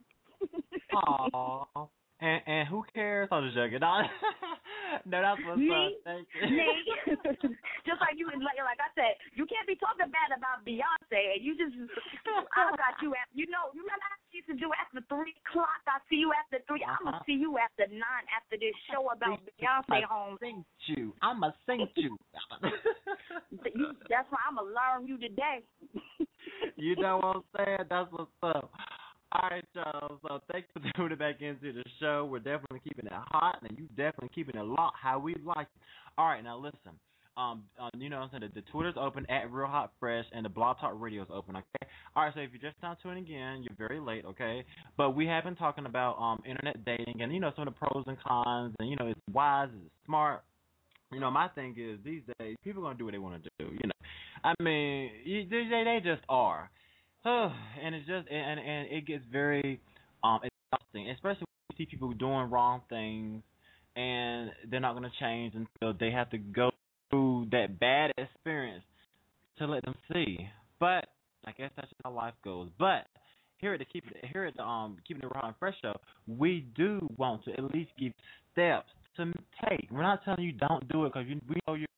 S2: Aww. And, and who cares? I'm just joking. No, no that's what's
S3: Me?
S2: up. Thank you.
S3: Me? Just like you, like, like I said, you can't be talking bad about Beyonce, and you just, I got you at, you know, you remember how she used to do after three o'clock? I see you after three. I'm
S2: Uh-huh.
S3: gonna see you after nine after this show about Beyonce homes.
S2: Sing you. I'm a sing you.
S3: You- That's why I'm gonna learn you today.
S2: You know what I'm saying? That's what's up. All right, y'all. So thanks for tuning back into the show. We're definitely keeping it hot, and you definitely keeping it locked how we like it. All right, now listen. Um, um you know what I'm saying? The, the Twitter's open at Real Hot Fresh, and the Blog Talk Radio is open. Okay. All right. So if you're just now tuning in, you're very late. Okay. But we have been talking about um internet dating, and you know some of the pros and cons, and you know it's wise, it's smart. You know, my thing is these days people are gonna do what they want to do. You know, I mean, you, they they just are. And it's just and and it gets very um exhausting, especially when you see people doing wrong things and they're not going to change until they have to go through that bad experience to let them see. But I guess that's just how life goes. But here at the keep it here at the um keeping it raw and fresh show, we do want to at least give steps to take. We're not telling you don't do it because we know you're.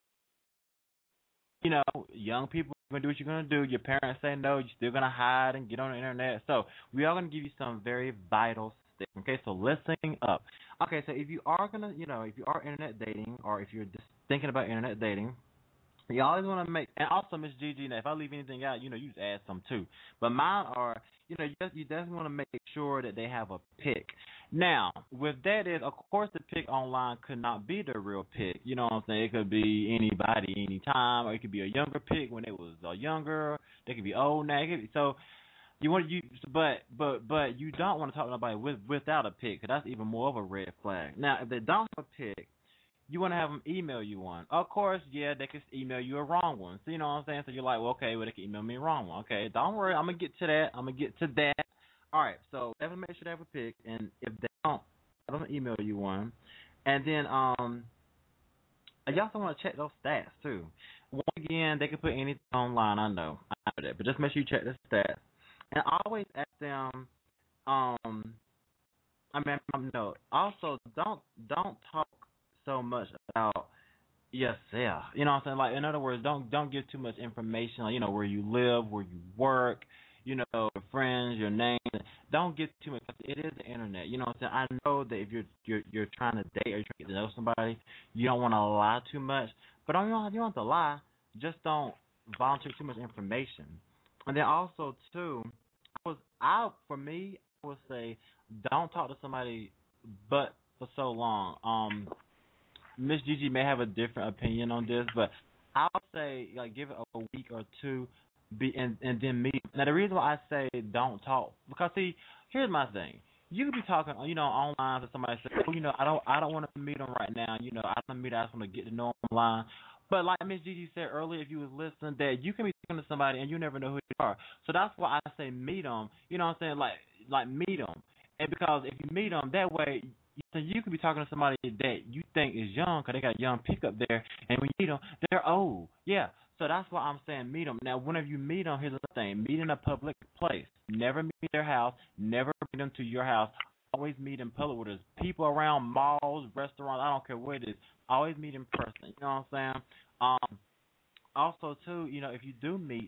S2: You know, young people are going to do what you're going to do. Your parents say no, you're still going to hide and get on the internet. So we are going to give you some very vital steps. Okay, so listen up. Okay, so if you are going to, you know, if you are internet dating or if you're just thinking about internet dating, you always want to make, and also Miss Gigi, now if I leave anything out, you know, you just add some too. But mine are, you know, you, just, you definitely want to make sure that they have a pic. Now, with that is, of course, the pic online could not be the real pic. You know what I'm saying? It could be anybody, anytime, or it could be a younger pic when it was uh, younger. They could be old now. It could be, so you want you, but but but you don't want to talk to nobody with without a pic, because that's even more of a red flag. Now, if they don't have a pic, you want to have them email you one. Of course, yeah, they can email you a wrong one. So you know what I'm saying? So you're like, well, okay, well, they can email me a wrong one. Okay, don't worry, I'm going to get to that. I'm going to get to that. All right, so definitely make sure they have a pic. And if they don't, I'm going to email you one. And then um, you also want to check those stats, too. Once again, they can put anything online, I know. I know that. But just make sure you check the stats. And always ask them, um, I mean, no, also don't don't talk so much about yourself. You know what I'm saying? Like, in other words, don't don't give too much information, like, you know, where you live, where you work, you know, your friends, your name. Don't get too much. It is the internet. You know what I'm saying? I know that if you're you're you're trying to date or you're trying to get to know somebody, you don't want to lie too much. But you don't, you don't have to lie. Just don't volunteer too much information. And then also too, I was out for me. I would say don't talk to somebody but for so long. Um. Miss Gigi may have a different opinion on this, but I'll say like give it a week or two, be and, and then meet. Now the reason why I say don't talk, because see, here's my thing. You could be talking, you know, online to somebody say, oh, you know, I don't, I don't want to meet them right now. You know, I don't want to meet. I just want to get to know them online. But like Miss Gigi said earlier, if you was listening, that you can be talking to somebody and you never know who they are. So that's why I say meet them. You know what I'm saying? Like, like meet them, and because if you meet them that way. So you could be talking to somebody that you think is young because they got a young peak up there, and when you meet them, they're old. Yeah, so that's why I'm saying meet them. Now, whenever you meet them, here's the thing. Meet in a public place. Never meet at their house. Never bring them to your house. Always meet in public where there's people around, malls, restaurants. I don't care where it is. Always meet in person. You know what I'm saying? Um, also, too, you know, if you do meet,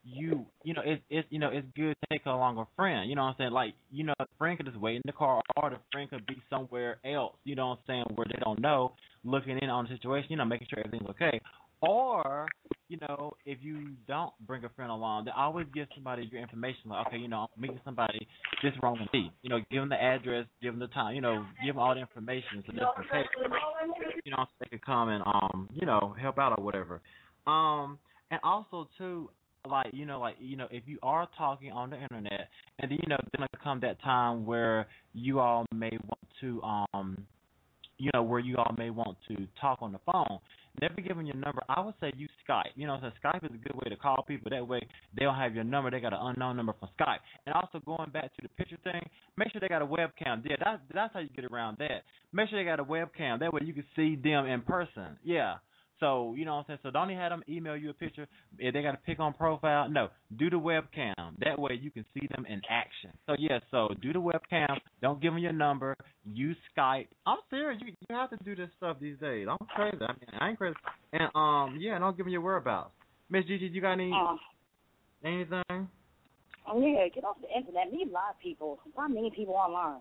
S2: you you know it's it's you know it's good to take along a friend. You know what I'm saying? Like you know, the friend could just wait in the car, or the friend could be somewhere else. You know what I'm saying? Where they don't know, looking in on the situation. You know, making sure everything's okay. Or you know, if you don't bring a friend along, they always give somebody your information. Like, okay, you know, I'm meeting somebody this wrong with me. You know, give them the address, give them the time. You know, give them all the information so just in case, you know, so they could come and um, you know, help out or whatever. Um, and also too, like you know, like you know, if you are talking on the internet, and then you know, then there come that time where you all may want to um, you know, where you all may want to talk on the phone. Never give them your number. I would say use Skype. You know, so Skype is a good way to call people. That way they don't have your number. They got an unknown number from Skype. And also going back to the picture thing, make sure they got a webcam. Yeah, that's, that's how you get around that. Make sure they got a webcam. That way you can see them in person. Yeah. So, you know what I'm saying? So don't even have them email you a picture. If they got to pick on profile, no. Do the webcam. That way you can see them in action. So, yeah, so do the webcam. Don't give them your number. Use Skype. I'm serious. You, you have to do this stuff these days. I'm crazy. I mean, I ain't crazy. And, um, yeah, don't give them your whereabouts. Miss Gigi, you got any, uh, anything?
S3: Oh, yeah, get off the internet. Meet live people. Why meet people online?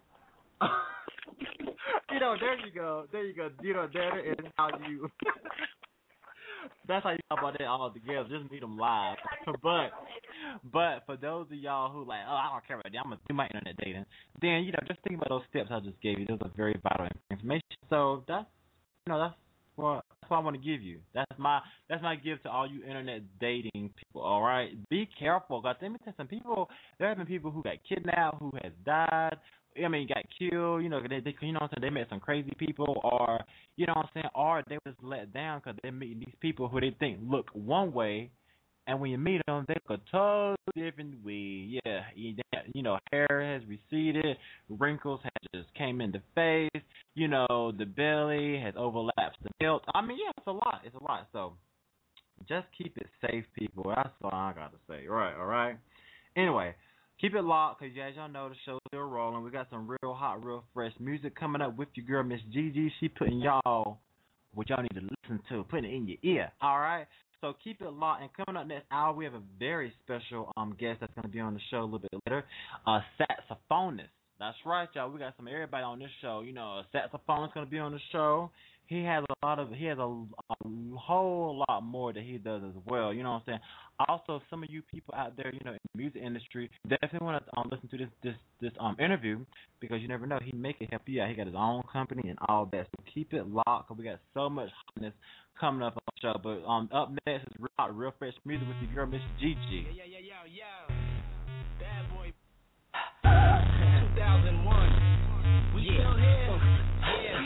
S2: You know, there you go. There you go. You know, there is how you... That's how you talk about that all together. Just meet them live. But but for those of y'all who like, oh, I don't care about that. I'm going to do my internet dating. Then, you know, just think about those steps I just gave you. Those are very vital information. So that's, you know, that's what, that's what I want to give you. That's my that's my gift to all you internet dating people, all right? Be careful. Because let me tell you, some people, there have been people who got kidnapped, who has died, I mean, got killed, you know, they, they, you know what I'm saying, they met some crazy people, or, you know what I'm saying, or they were just let down because they're meeting these people who they think look one way, and when you meet them, they look a totally different way. Yeah, you know, hair has receded, wrinkles have just came in the face, you know, the belly has overlapped the belt. I mean, yeah, it's a lot, it's a lot, so just keep it safe, people. That's all I got to say. Right, all right? Anyway. Keep it locked, because as y'all know, the show's still rolling. We got some real hot, real fresh music coming up with your girl, Miss Gigi. She putting y'all what y'all need to listen to, putting it in your ear, all right? So keep it locked. And coming up next hour, we have a very special um guest that's going to be on the show a little bit later, a saxophonist. That's right, y'all. We got some everybody on this show. You know, a saxophonist going to be on the show. He has a lot of, he has a, a whole lot more that he does as well. You know what I'm saying? Also, some of you people out there, you know, in the music industry, definitely want to um, listen to this this this um interview, because you never know, he may can help you out. He got his own company and all that. So keep it locked, because we got so much hotness coming up on the show. But um, up next is real, real fresh music with your girl, Miss Gigi.
S5: Yeah, yeah, yeah, yeah, yeah. Bad boy. two thousand one. We yeah. still here. Yeah.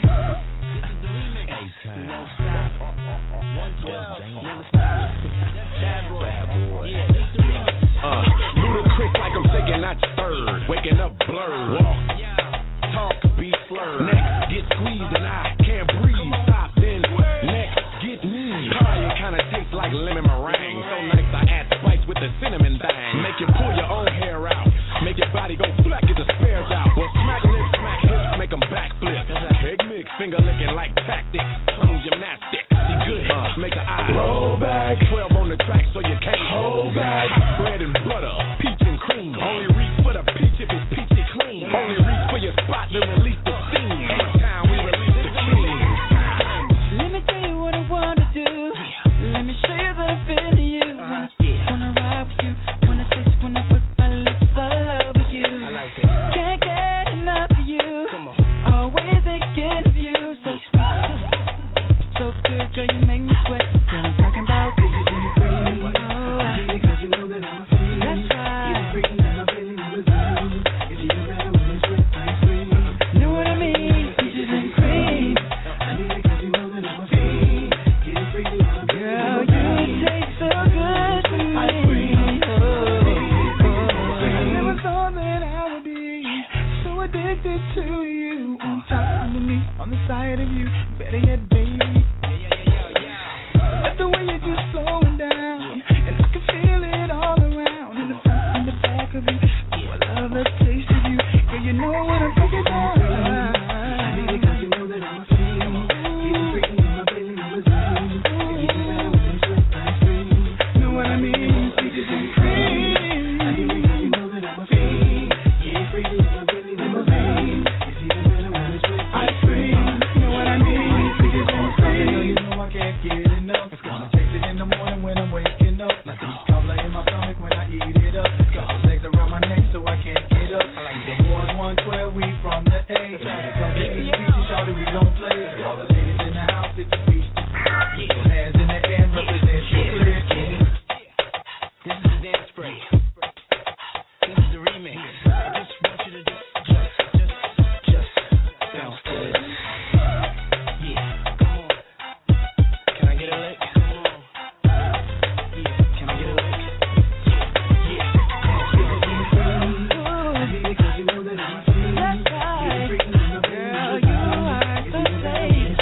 S5: Won't stop. one twelve. Never stop. Bad boy. Bad boy. Yeah, this the remix. Uh, ludicrous like I'm thinking not stirred. Waking up blurred. Walk. Talk, be slurred. Next, get squeezed and I can't breathe. Stop, then next, get me. Pie, it kinda tastes like lemon meringue. So nice I add spice with the cinnamon bang. Make you pull your own hair out. Make your body go flat, get the spares out. Well, smack lips, smack hips, make them backflip. Egg mix, finger licking like tactics. Tongue gymnastics, see good, uh, make the eye roll back. twelve on the track so you can't hold back. Bread and butter, peach and cream. Only reach for the peach if it's peachy clean. Only reach for your spot to release the steam. Every time we release the cream.
S1: Let me tell you what I wanna do. Let me show you that I feel you. Wanna, wanna ride with you. Wanna taste when I put my lips all over you. I like it. Can't get enough of you. Come on. Always thinking of you. So sweet, so good, girl, you make me sweat. Girl, I'm talking about cause you do me free. Oh, because you know that I'm free. That's right. You're free and I'm feeling you with you. It's even better when it's with ice cream. Know what I mean? Peaches and cream. I need it cause you know that I'm free. Get free, girl, you taste so good to me. Ice cream. I never thought that I would be so addicted to you. On top of me, on the side of you. Better yet, baby. That's the way you're just slowing down. And I can feel it all around. In the front and the back of you. Oh, I love the taste of you. Girl, you know what I'm talking about. I need it cause you know that I'm free. Getting free and my baby was you. It's even better when it's with ice cream. Know what I mean? Peaches
S5: mix. I just want you to just, just, just, just bounce to it. Yeah, come on. Can I get a lick? Come on. Yeah, can I get a lick? Yeah, yeah. I need it 'cause you know that I'm free. That's right. Girl, you are so crazy.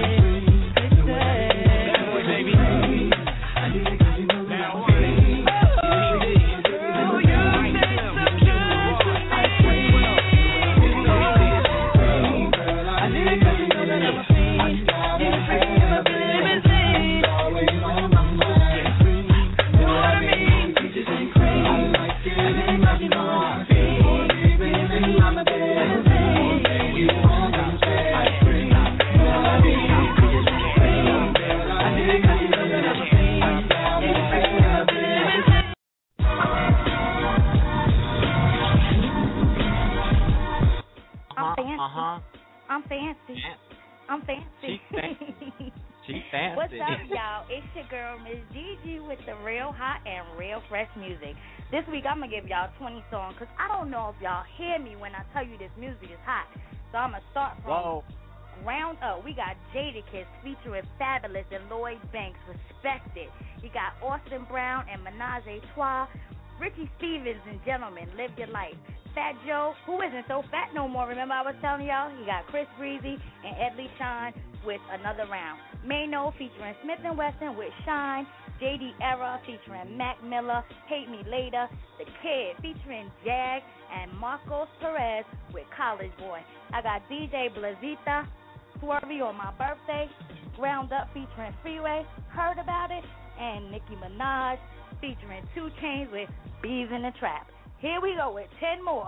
S6: I'm fancy. I'm fancy.
S2: She's fancy. She's fancy.
S6: What's up, y'all? It's your girl, Miss Gigi, with the real hot and real fresh music. This week, I'm going to give y'all twenty songs, because I don't know if y'all hear me when I tell you this music is hot. So I'm going to start from
S2: Whoa.
S6: ground up. We got Jadakiss featuring Fabulous and Lloyd Banks, Respected. You got Austin Brown and Menage a Trois. Richie Stevens and Gentlemen, Live Your Life. Fat Joe, who isn't so fat no more, remember I was telling y'all? He got Chris Breezy and Edley Shine with Another Round. Mano featuring Smith and Wesson with Shine. J D Era featuring Mac Miller, Hate Me Later. The Kid featuring Jag and Marcos Perez with College Boy. I got D J Blazita, Swervy on My Birthday. Ground Up featuring Freeway, Heard About It. And Nicki Minaj featuring two Chainz with Bees in the Trap. Here we go with ten more.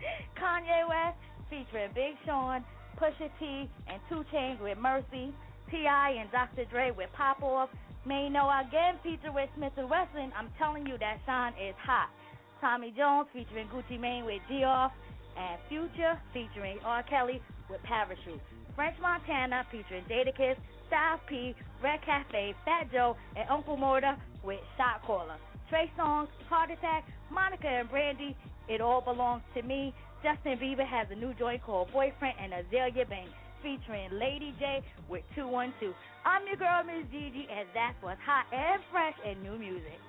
S6: Kanye West featuring Big Sean, Pusha T, and two Chainz with Mercy. T I and Doctor Dre with Pop Off. Mano again featured with Smith and Wesson. I'm telling you that Sean is hot. Tommy Jones featuring Gucci Mane with G Off. And Future featuring R. Kelly with Parachute. French Montana featuring Jadakiss, Styles P, Red Cafe, Fat Joe, and Uncle Murda with Shot Caller. Trey Songz, Heart Attack, Monica and Brandy, It All Belongs to Me. Justin Bieber has a new joint called Boyfriend, and Azalea Banks featuring Lady J with two one two. I'm your girl, Miss Gigi, and that's what's hot and fresh and new music.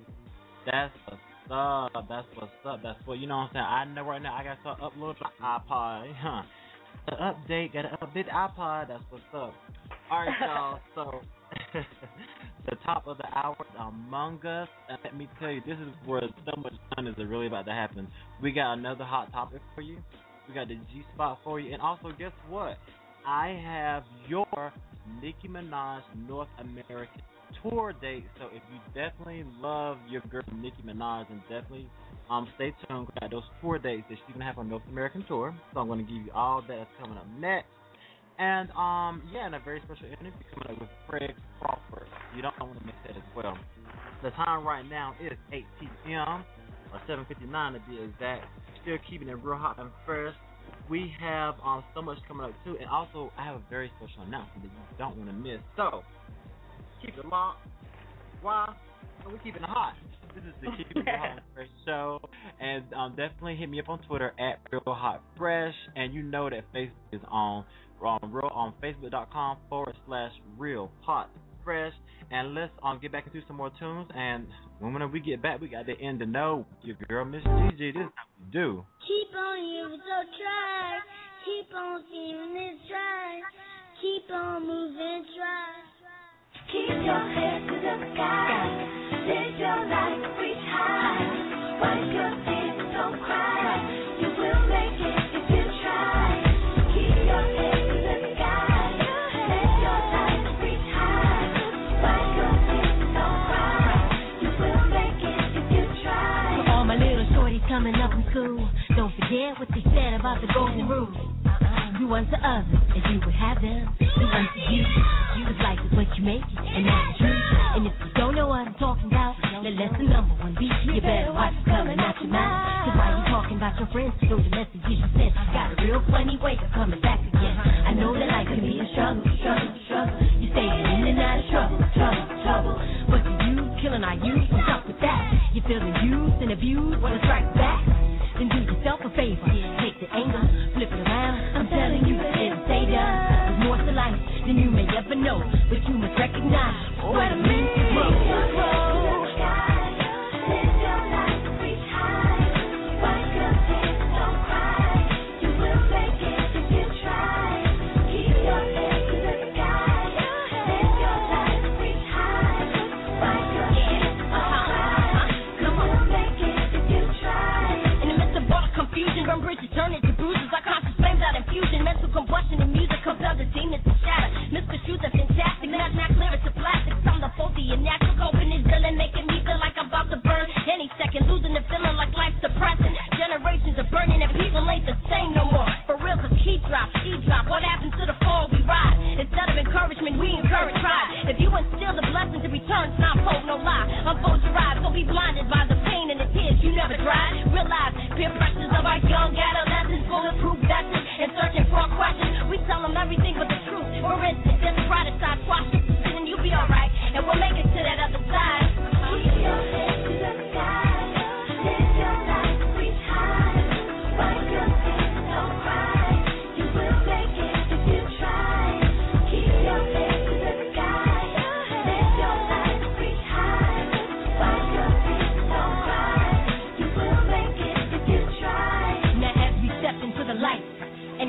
S2: That's what's up. That's what's up. That's what, you know what I'm saying? I know right now I got to upload my iPod. Huh. The update, got to update the iPod. That's what's up. All right, y'all. So, the top of the hour is Among Us. And let me tell you, this is where so much fun is really about to happen. We got another hot topic for you. We got the G spot for you. And also, guess what? I have your Nicki Minaj North American tour date. So if you definitely love your girl Nicki Minaj, and definitely um stay tuned. We got those tour dates that she's gonna have on North American tour. So I'm gonna give you all that that's coming up next. And um yeah, and a very special interview coming up with Craig Crawford. You don't want to miss that as well. The time right now is eight p.m. or seven fifty-nine to be exact. Still keeping it real hot and fresh. We have um so much coming up too, and also I have a very special announcement that you don't want to miss. So keep it locked. Why? So we're keeping it hot. This is the Keep It Real Hot and Fresh show, and um definitely hit me up on Twitter at Real Hot Fresh, and you know that Facebook is on on real on Facebook.com forward slash Real Hot Fresh. And let's um get back into some more tunes. And when we get back, we got to end the know your girl Miss Gigi. This is how we do.
S7: Keep on you so try. Keep on feeling it try. Keep on moving try. Keep your head to the sky. Live your life, reach high. Wipe your tears, don't cry. You will make it if you try. Keep your head to the sky. Live your life, reach high. Wipe your tears, don't cry. You will make it if you try.
S4: For all my little shorties coming up from school, don't forget what they said about the golden rule. Do unto others as you would have them do unto you. Cause life is what you make it, and that's the truth. And if you don't know what I'm talking about, then lesson number one be you better watch what's coming out your mouth. Cause while you talking about your friends, know the messages you sent got a real funny way of coming back again. I know that life can be a struggle, struggle, struggle. You stay in and out of trouble, trouble, trouble. But you killing our youth, what's up with that? You feeling used and abused, wanna strike back? Then do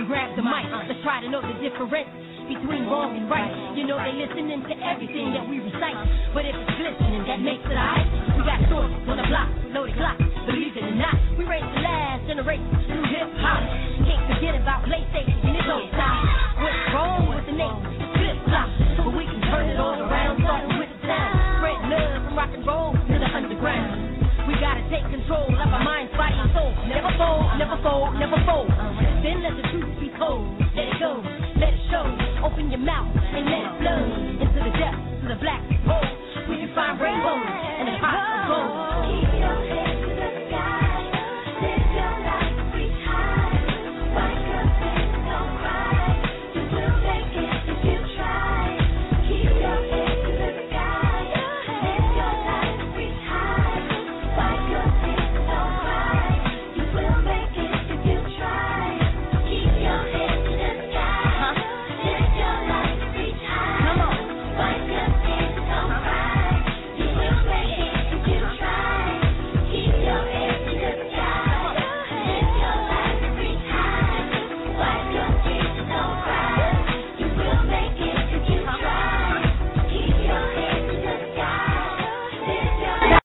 S4: grab the mic. Let's try to know the difference between wrong and right. You know they listening to everything that we recite, but if it's listening, that makes it alright. We got sources on the block, loaded clock. Believe it or not, we raised the last generation through hip hop. Can't forget about PlayStation and its old style. What's wrong with the nation? Flip flop, but we can turn it all around, starting with the sound. Spread love from rock and roll to the underground. We gotta take control of our minds, body, and soul. Never fold, never fold, never fold. Then let the truth be told. Let it go, let it show. Open your mouth and let it flow into the depths, to the black hole. We can find rainbows and a pot of gold.
S7: Keep your head to the sky. Live your life, reach high. Wake up and don't cry. You will make it if you try. Keep your head to the sky. Live your life, reach high. Wake up and don't cry. You will make it if you try. Keep your head to the sky. Live your life, reach high. Come on. Wake up and don't cry. You will make it if you try. Keep your head to the sky. Live your life, reach high. Wake up and don't cry. You will make it if you try. Keep your head to the sky. Live your life.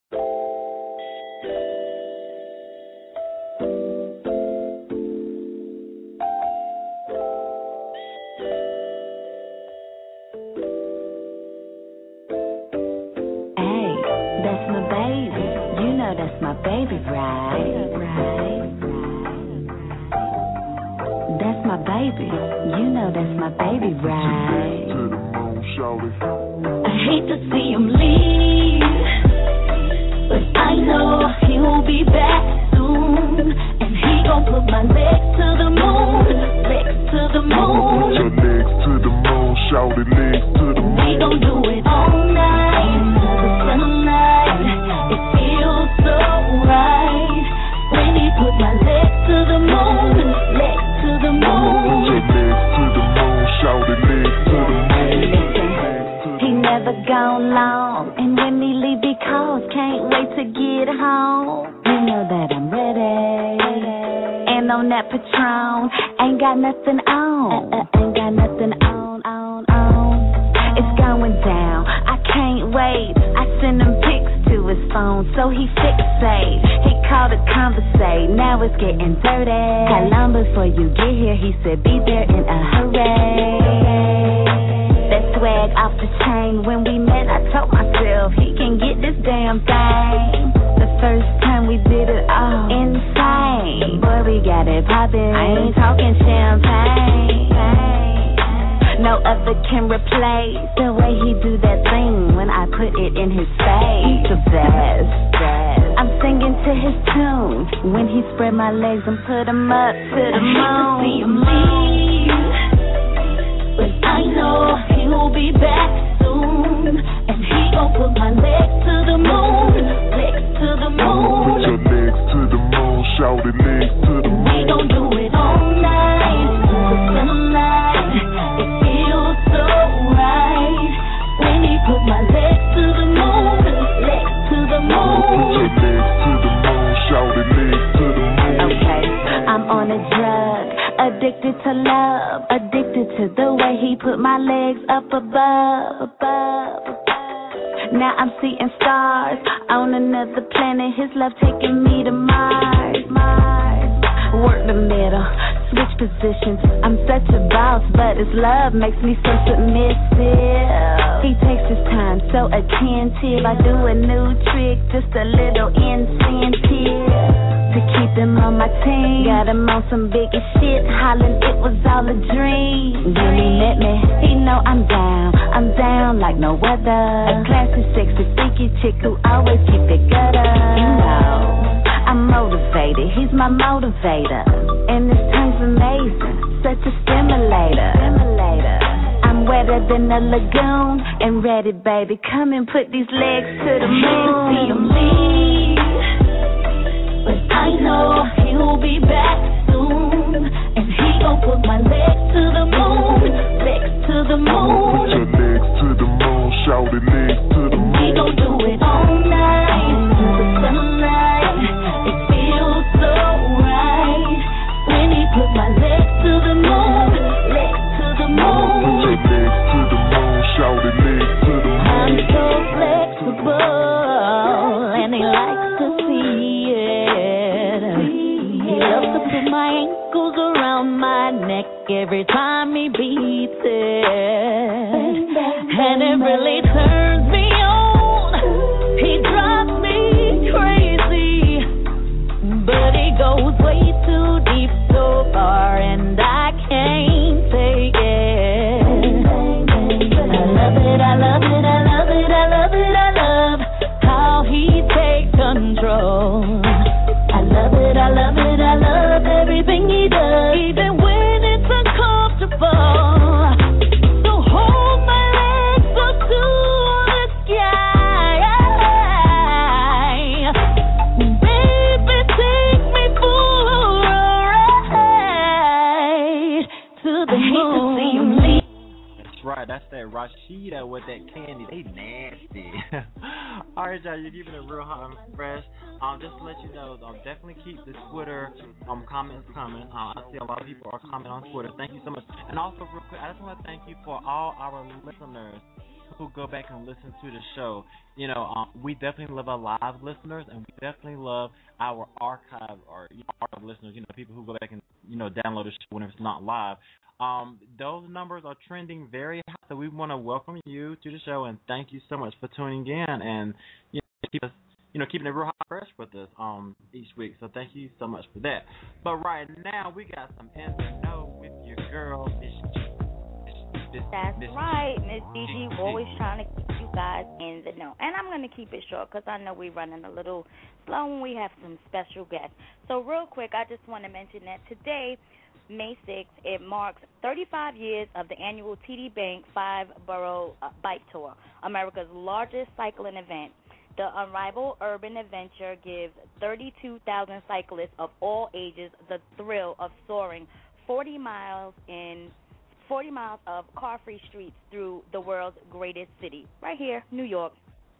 S8: Hey, that's my baby. You know that's my baby, right? Right. That's my baby. You know that's my baby, right?
S7: I hate to see him leave, but I know he'll be back soon. And he gon' put my legs to the moon, legs to the moon.
S9: Put your legs to the moon, shout it, legs to the moon.
S7: We gon' do it all night, the sunlight. It feels so right when he put my legs to the moon, legs to the moon.
S9: Put your legs to the moon, shout it, legs to the moon.
S8: He never gone long, and when he leave because can't wait to get home. You know that I'm ready, and on that Patron, ain't got nothing on, uh, uh, ain't got nothing on, on, on. It's going down, I can't wait. I send him pics to his phone, so he fixate. He called to conversate, now it's getting dirty. How long before you get here? He said be there in a hurry. That swag off the chain. When we met, I told myself he can get this damn thing. The first time we did it all, insane. Boy, we got it poppin'. I ain't talking champagne. No other can replace the way he do that thing when I put it in his face. The best, best. I'm singing to his tune when he spread my legs and put them up to the moon.
S7: See him leave, but I know he'll be back soon. And he gon' put my legs to the moon, legs to the moon.
S9: Put your legs to the moon, shout it, legs to the moon.
S7: We gon' do it all night, the sunlight. It feels so right when he put my legs to the moon, legs to the moon.
S9: Put your legs to the moon, shout it, legs to the moon.
S8: Okay, I'm on a drug, addicted to love, addicted to the way he put my legs up above, above, above. Now I'm seeing stars on another planet. His love taking me to Mars, Mars. Work the middle, switch positions. I'm such a boss, but his love makes me so submissive. He takes his time, so attentive. I do a new trick, just a little incentive to keep him on my team. Got him on some bigger shit, hollering it was all a dream. When he met me, he know I'm down, I'm down like no other. A classy, sexy, freaky chick who always keep it gutter. You know, I'm motivated, he's my motivator, and this tongue's amazing, such a stimulator. Stimulator. I'm wetter than a lagoon, and ready, baby, come and put these legs to the moon.
S7: See him leave, but I know he'll be back soon. And he gon' put my legs to the moon, legs to the moon.
S9: Put your legs to the moon, shout it, legs to the moon.
S7: We gon' do it all night, the sunlight. It feels so right when he put my legs to the moon.
S8: my ankles around my neck every time he beats it. And it really turns me on. He drives me crazy, but he goes way too deep so far, and I can't take it. I love it, I love it, I love it, I love it, I love how he takes control. I love it, I love it, I love everything he does, even when it's uncomfortable. So hold my legs up to the sky. Baby, take me for a ride to the moon.
S2: That's right, that's that Rashida with that candy. They nasty. All right, y'all, you're keeping it real hot and fresh. Um, just to let you know, um, definitely keep the Twitter um comments coming. Uh, I see a lot of people are commenting on Twitter. Thank you so much. And also, real quick, I just want to thank you for all our listeners who go back and listen to the show. You know, um, we definitely love our live listeners, and we definitely love our archive or you know, archive listeners. You know, people who go back and you know download the show when it's not live. Um, those numbers are trending very high, so we want to welcome you to the show and thank you so much for tuning in and you know, keep us, you know, keeping it real hot and fresh with us um each week. So thank you so much for that. But right now we got some in the know with your girl, Miss G.
S6: That's
S2: Miss
S6: right, Miss Gigi. Always trying to keep you guys in the know, and I'm gonna keep it short because I know we're running a little slow when we have some special guests. So real quick, I just want to mention that today, May sixth, it marks thirty-five years of the annual T D Bank Five Borough uh, Bike Tour, America's largest cycling event. The unrivaled urban adventure gives thirty-two thousand cyclists of all ages the thrill of soaring forty miles in forty miles of car-free streets through the world's greatest city, right here, New York.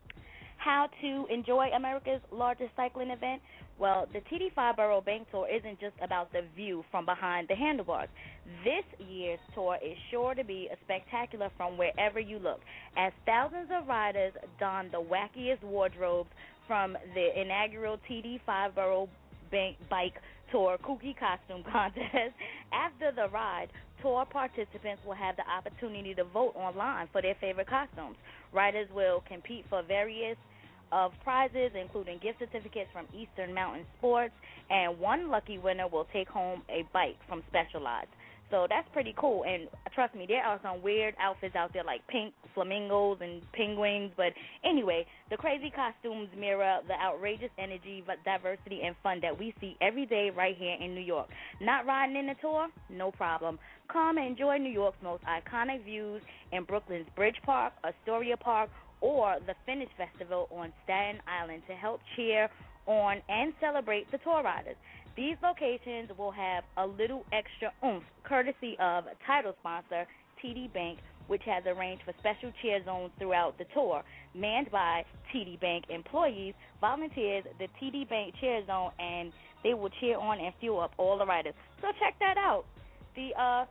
S6: How to enjoy America's largest cycling event? Well, the T D five Borough Bank Tour isn't just about the view from behind the handlebars. This year's tour is sure to be a spectacular from wherever you look, as thousands of riders don the wackiest wardrobes from the inaugural T D five Borough Bank Bike Tour Kooky Costume Contest. After the ride, tour participants will have the opportunity to vote online for their favorite costumes. Riders will compete for various of prizes, including gift certificates from Eastern Mountain Sports, and one lucky winner will take home a bike from Specialized. So that's pretty cool, and trust me, there are some weird outfits out there like pink flamingos and penguins, but anyway, the crazy costumes mirror the outrageous energy, diversity, and fun that we see every day right here in New York. Not riding in the tour? No problem. Come and enjoy New York's most iconic views in Brooklyn's Bridge Park, Astoria Park, or the Finish Festival on Staten Island to help cheer on and celebrate the tour riders. These locations will have a little extra oomph courtesy of title sponsor T D Bank, which has arranged for special cheer zones throughout the tour. Manned by T D Bank employees, volunteers, the T D Bank cheer zone, and they will cheer on and fuel up all the riders. So check that out, the uh,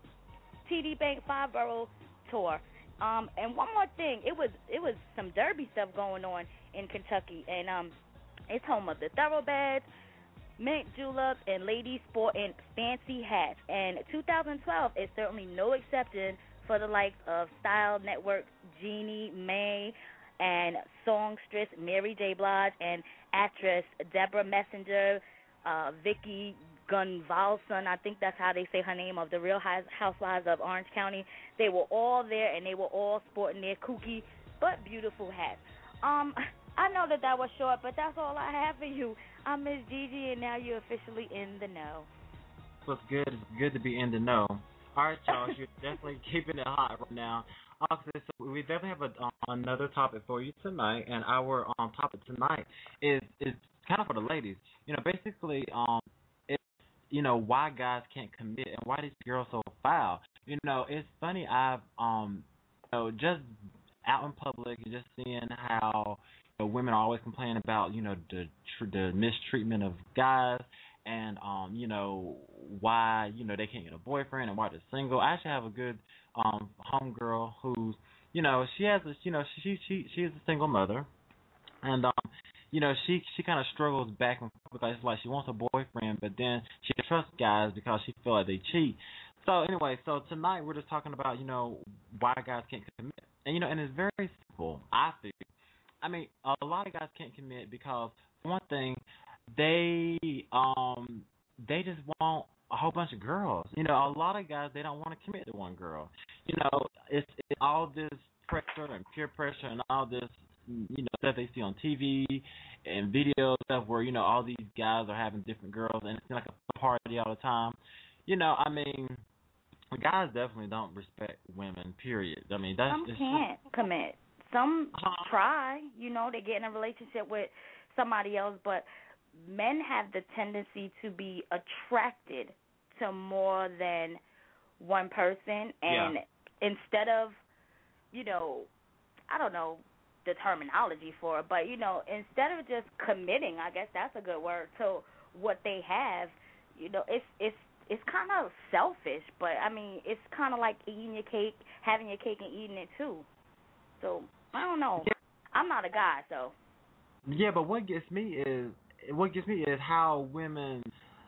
S6: T D Bank Five Borough Tour. Um, and one more thing, it was it was some derby stuff going on in Kentucky, and um, it's home of the thoroughbreds, mint juleps, and ladies sporting fancy hats. And two thousand twelve is certainly no exception for the likes of Style Network Jeannie Mae and songstress Mary J. Blige and actress Deborah Messenger, uh, Vicky Gunvalson, I think that's how they say her name, of the Real Housewives of Orange County. They were all there, and they were all sporting their kooky but beautiful hats. Um, I know that that was short, but that's all I have for you. I'm Miss Gigi, and now you're officially in the know.
S2: So it's good. It's good to be in the know. All right, y'all. You're definitely keeping it hot right now. Okay, so we definitely have a, um, another topic for you tonight, and our um, topic tonight is is kind of for the ladies. You know, basically, um, it's you know why guys can't commit and why these girls so foul. You know, it's funny. I've um, you know, just out in public and just seeing how you know, women are always complaining about you know the tr- the mistreatment of guys. And, um, you know, why, you know, they can't get a boyfriend and why they're single. I actually have a good um, homegirl who's, you know, she has a, you know, she she she is a single mother. And um, you know, she she kind of struggles back and forth because it's like she wants a boyfriend, but then she trusts guys because she feels like they cheat. So anyway, so tonight we're just talking about, you know, why guys can't commit, and you know, and it's very simple. I feel. I mean, a lot of guys can't commit because one thing, they um they just want a whole bunch of girls. You know, a lot of guys, they don't want to commit to one girl. You know, it's, it's all this pressure and peer pressure and all this, you know, stuff they see on T V and video stuff where, you know, all these guys are having different girls and it's like a party all the time. You know, I mean, guys definitely don't respect women, period. I mean, that's
S6: Some
S2: just,
S6: can't commit. Some
S2: uh-huh.
S6: try, you know, they get in a relationship with somebody else, but men have the tendency to be attracted to more than one person, and
S2: yeah.
S6: instead of, you know, I don't know the terminology for it, but, you know, instead of just committing, I guess that's a good word, to what they have, you know, it's it's it's kind of selfish, but, I mean, it's kind of like eating your cake, having your cake and eating it too. So, I don't know.
S2: Yeah.
S6: I'm not a guy, so.
S2: Yeah, but what gets me is, what gets me is how women,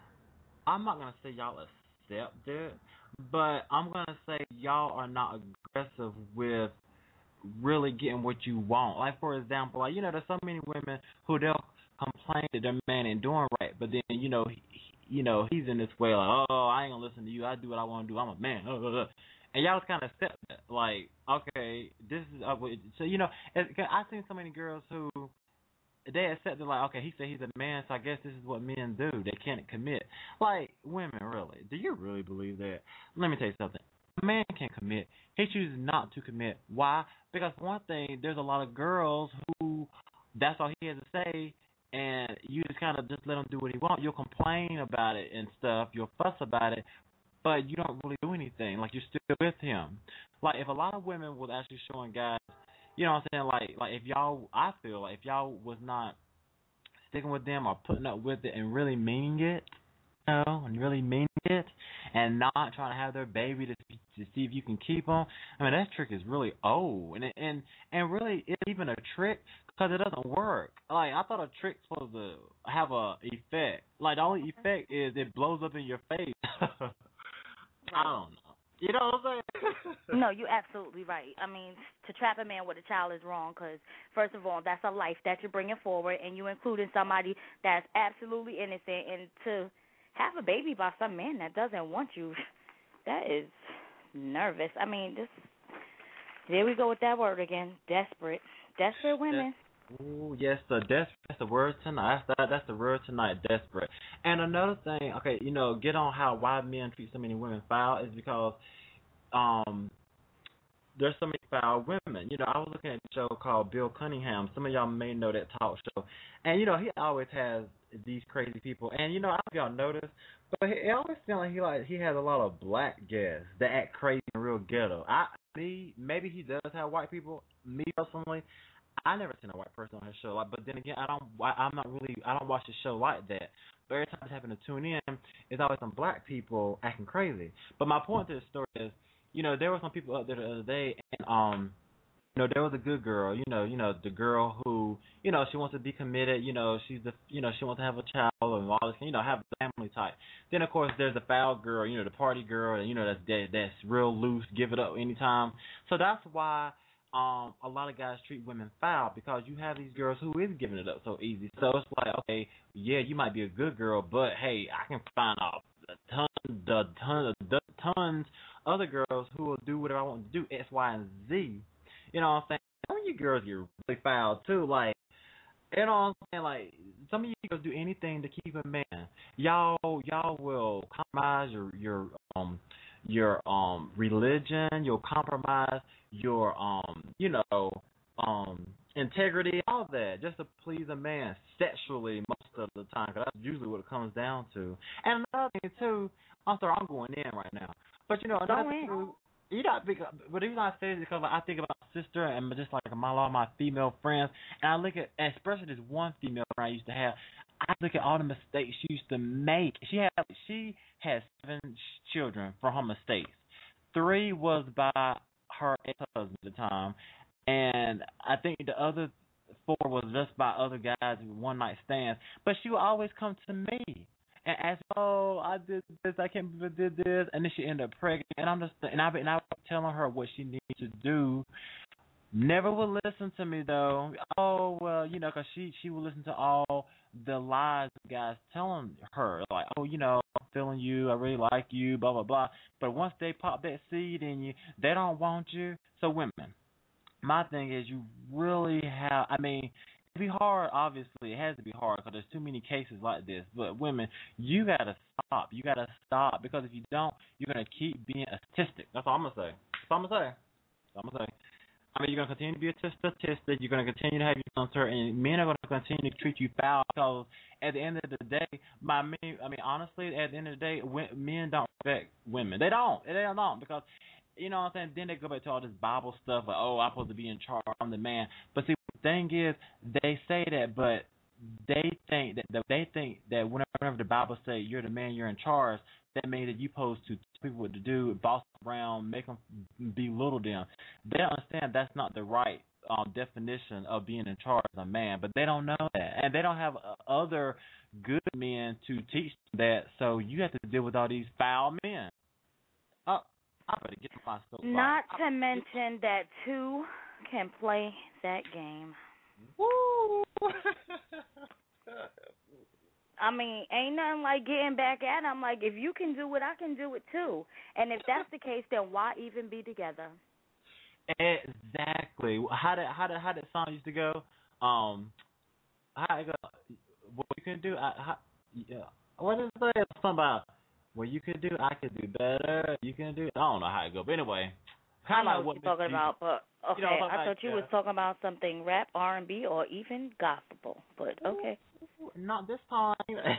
S2: I'm not going to say y'all accept it, but I'm going to say y'all are not aggressive with really getting what you want. Like, for example, like, you know, there's so many women who they'll complain that their man ain't doing right, but then, you know, he, you know, he's in this way like, oh, I ain't going to listen to you. I do what I want to do. I'm a man. And y'all just kind of accept that. Like, okay, this is, uh, so, you know, I've seen so many girls who, they accept it like, okay, he said he's a man, so I guess this is what men do. They can't commit. Like, women, really. Do you really believe that? Let me tell you something. A man can commit. He chooses not to commit. Why? Because one thing, there's a lot of girls who that's all he has to say, and you just kind of just let him do what he wants. You'll complain about it and stuff. You'll fuss about it, but you don't really do anything. Like, you're still with him. Like, if a lot of women was actually showing guys, you know what I'm saying? Like, like if y'all, I feel like if y'all was not sticking with them or putting up with it and really meaning it, you know, and really meaning it, and not trying to have their baby to to see if you can keep them. I mean, that trick is really old, and and and really it's even a trick because it doesn't work. Like, I thought a trick's supposed to have a effect. Like, the only effect is it blows up in your face. I don't know. You know what I'm saying?
S6: No, you're absolutely right. I mean, to trap a man with a child is wrong because, first of all, that's a life that you're bringing forward, and you're including somebody that's absolutely innocent. And to have a baby by some man that doesn't want you, that is nervous. I mean, this. There we go with that word again. Desperate. Desperate women.
S2: Ooh, yes, the desperate. That's the word tonight. That's the, that's the word tonight. Desperate. And another thing, okay, you know, get on how why men treat so many women foul is because, um, there's so many foul women. You know, I was looking at a show called Bill Cunningham. Some of y'all may know that talk show, and you know, he always has these crazy people. And you know, I don't know if y'all notice, but it always seems like he like he has a lot of black guests that act crazy and real ghetto. I me maybe he does have white people. Me personally, I never seen a white person on his show. Like, but then again, I don't. I'm not really. I don't watch the show like that. But every time I happen to tune in, it's always some black people acting crazy. But my point to the story is, you know, there were some people up there the other day, and um, you know, there was a good girl. You know, you know, the girl who, you know, she wants to be committed. You know, she's the, you know, she wants to have a child and all this. You know, have a family type. Then of course there's the foul girl. You know, the party girl, and you know, that's that, that's real loose, give it up anytime. So that's why. Um, a lot of guys treat women foul because you have these girls who is giving it up so easy. So it's like, okay, yeah, you might be a good girl, but hey, I can find a ton, the ton, the tons other girls who will do whatever I want to do, X, Y, and Z. You know what I'm saying? Some of you girls get really foul too, like. You know what I'm saying? Like, some of you girls do anything to keep a man. Y'all, y'all will compromise your your um your um religion. You'll compromise your um you know um integrity, all that, just to please a man sexually most of the time. Cause that's usually what it comes down to. And another thing too, I'm sorry, I'm going in right now. But you know another thing too. You know, because, but the reason I say this is because like, I think about my sister and just like my a lot of my female friends, and I look at, especially this one female friend I used to have, I look at all the mistakes she used to make. She had she had seven children from her mistakes. Three was by her ex-husband at the time, and I think the other for was just by other guys one night stands. But she would always come to me and ask, "Oh, I did this, I can't believe I did this," and then she ended up pregnant. And I'm just and I and I was telling her what she needs to do. Never would listen to me though. Oh well, you know, 'cause she she would listen to all the lies the guys telling her, like, oh, you know, I'm feeling you, I really like you, blah blah blah. But once they pop that seed in you, they don't want you. So women, my thing is, you really have. I mean, it'd be hard. Obviously, it has to be hard because there's too many cases like this. But women, you gotta stop. You gotta stop because if you don't, you're gonna keep being a statistic. That's all I'm gonna say. That's all I'm gonna say. That's all I'm gonna say. I mean, you're going to continue to be a statistic. You're going to continue to have your concern, and men are going to continue to treat you foul because at the end of the day, my men, I mean, honestly, at the end of the day, men don't respect women. They don't. They don't because, you know what I'm saying, then they go back to all this Bible stuff like, oh, I'm supposed to be in charge, I'm the man. But see, the thing is, they say that, but they think that they think that whenever the Bible says you're the man, you're in charge, that means that you're supposed to tell people what to do, boss them around, make them belittle them. They don't understand that's not the right um, definition of being in charge as a man, but they don't know that. And they don't have uh, other good men to teach them that, so you have to deal with all these foul men. Oh, I better get my soapbox.
S6: Not to mention that two can play that game.
S2: Woo!
S6: I mean, ain't nothing like getting back at them. Like, if you can do it, I can do it too. And if that's the case, then why even be together?
S2: Exactly. How did how did how did song used to go? Um, how it go? What you can do? I, how, yeah. What is it? Something about what you could do, I could do better. You can do. I don't know how it go, but anyway.
S6: I know
S2: like
S6: what you're talking about, but okay,
S2: you know,
S6: I
S2: like,
S6: thought you
S2: uh,
S6: was talking about something rap, R and B, or even gospel. But okay,
S2: not this time.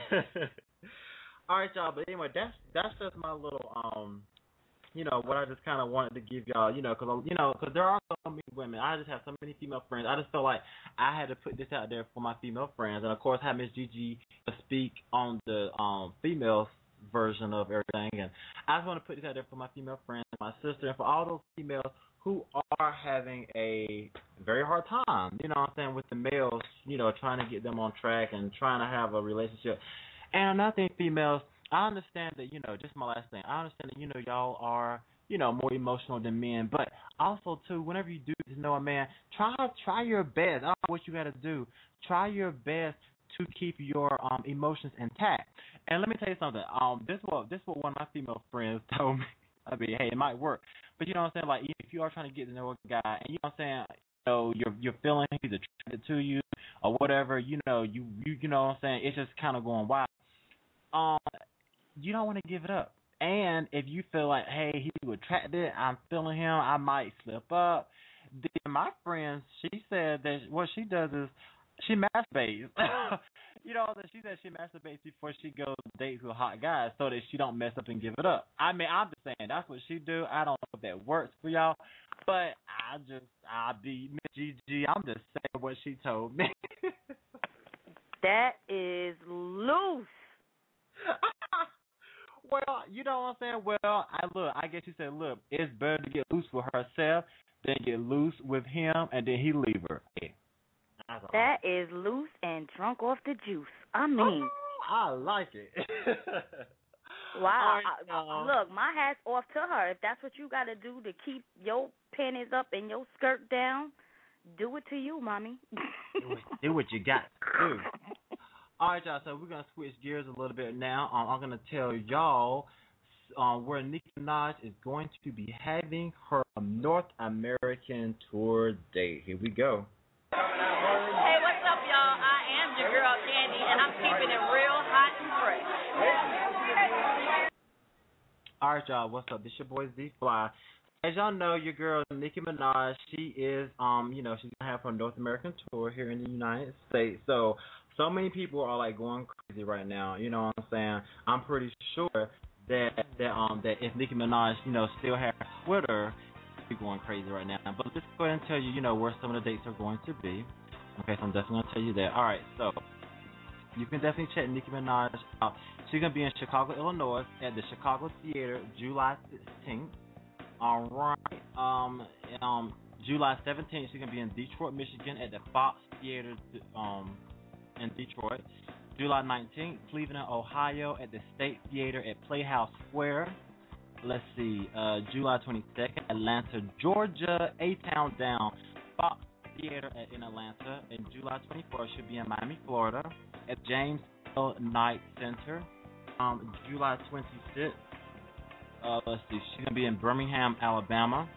S2: All right, y'all. But anyway, that's that's just my little um, you know, what I just kind of wanted to give y'all, you know, because you know, because there are so many women. I just have so many female friends. I just felt like I had to put this out there for my female friends, and of course, have Miss Gigi speak on the um female version of everything, and I just want to put this out there for my female friends, my sister, and for all those females who are having a very hard time, you know what I'm saying, with the males, you know, trying to get them on track and trying to have a relationship. And another thing, females, I understand that, you know, just my last thing, I understand that, you know, y'all are, you know, more emotional than men, but also, too, whenever you do get to know a man, try try your best. I don't know what you got to do. Try your best to keep your um emotions intact. And let me tell you something. Um, this what this what one of my female friends told me. I mean, hey, it might work, but you know what I'm saying. Like, if you are trying to get to know a guy, and you know what I'm saying, you know, you're you're feeling he's attracted to you or whatever, you know, you you you know what I'm saying. It's just kind of going wild. Um, you don't want to give it up. And if you feel like, hey, he's attracted, I'm feeling him, I might slip up. Then my friend, she said that what she does is she masturbates. You know, she said she masturbates before she goes on dates with hot guys so that she don't mess up and give it up. I mean, I'm just saying that's what she do. I don't know if that works for y'all, but I just, I be Miss Gigi. I'm just saying what she told me.
S6: That is loose.
S2: Well, you know what I'm saying? Well, I look, I guess she said, look, it's better to get loose with herself than get loose with him and then he leave her. Yeah.
S6: That is loose and drunk off the juice. I mean,
S2: oh, I like it.
S6: Wow.
S2: Right,
S6: I, look, my hat's off to her. If that's what you got to do to keep your panties up and your skirt down, do it to you, mommy.
S2: do, what, do what you got to do. All right, y'all, so we're going to switch gears a little bit now. Um, I'm going to tell y'all um, where Nicki Minaj is going to be having her North American tour date. Here we go.
S10: Hey, what's up, y'all? I am your girl, Candy, and I'm keeping it real hot and fresh.
S2: All right, y'all, what's up? This your boy Z Fly. As y'all know, your girl Nicki Minaj, she is, um, you know, she's gonna have her North American tour here in the United States. So, so many people are like going crazy right now. You know what I'm saying? I'm pretty sure that that um that if Nicki Minaj, you know, still has Twitter, she'd be going crazy right now. But let's go ahead and tell you, you know, where some of the dates are going to be. Okay, so I'm definitely gonna tell you that. All right, so you can definitely check Nicki Minaj out. She's gonna be in Chicago, Illinois, at the Chicago Theater, July sixteenth. All right. Um, um, July seventeenth, she's gonna be in Detroit, Michigan, at the Fox Theater um, in Detroit. July nineteenth, Cleveland, Ohio, at the State Theater at Playhouse Square. Let's see, uh, July twenty-second, Atlanta, Georgia, A-Town Down, Fox Theater at, in Atlanta. And July twenty-fourth should be in Miami, Florida, at James L. Knight Center. Um, July twenty-sixth, uh, let's see, she's gonna be in Birmingham, Alabama.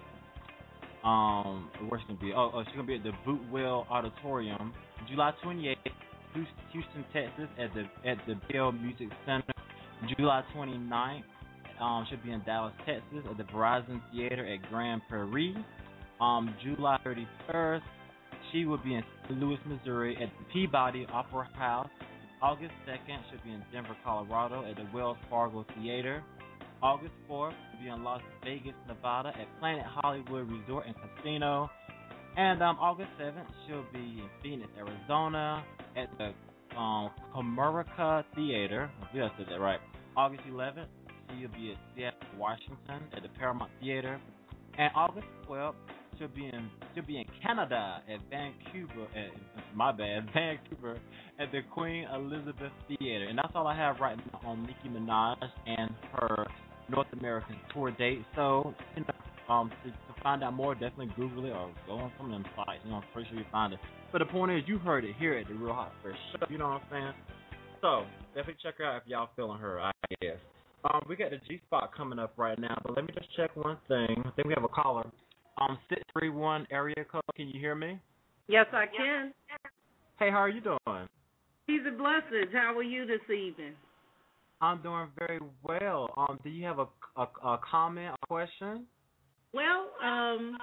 S2: Um, where's she gonna be? Oh, oh, she's gonna be at the Bootwell Auditorium. July twenty-eighth, Houston, Texas, at the at the Bell Music Center. July twenty-ninth, um, should be in Dallas, Texas, at the Verizon Theater at Grand Prairie. Um, July thirty-first, she will be in Saint Louis, Missouri, at the Peabody Opera House. August second, should be in Denver, Colorado, at the Wells Fargo Theater. August fourth, will be in Las Vegas, Nevada, at Planet Hollywood Resort and Casino. And um, August seventh, she'll be in Phoenix, Arizona, at the um, Comerica Theater. I believe I said that right. August eleventh, she'll be at Seattle, Washington, at the Paramount Theater. And August twelfth, she'll be in she'll be in Canada at Vancouver. At, my bad, Vancouver, at the Queen Elizabeth Theater. And that's all I have right now on Nicki Minaj and her North American tour date. So, you know, um, to, to find out more, definitely Google it or go on some of them sites. You know, I'm pretty sure you find it. But the point is, you heard it here at the Real Hot Fresh Show. You know what I'm saying? So, definitely check her out if y'all feeling her, I guess. Um, we got the G Spot coming up right now, but let me just check one thing. I think we have a caller. Um, six three one area code. Can you hear me?
S11: Yes, I can.
S2: Hey, how are you doing?
S11: Peace and blessings. How are you this evening?
S2: I'm doing very well. Um, do you have a, a, a comment, a question?
S11: Well, um,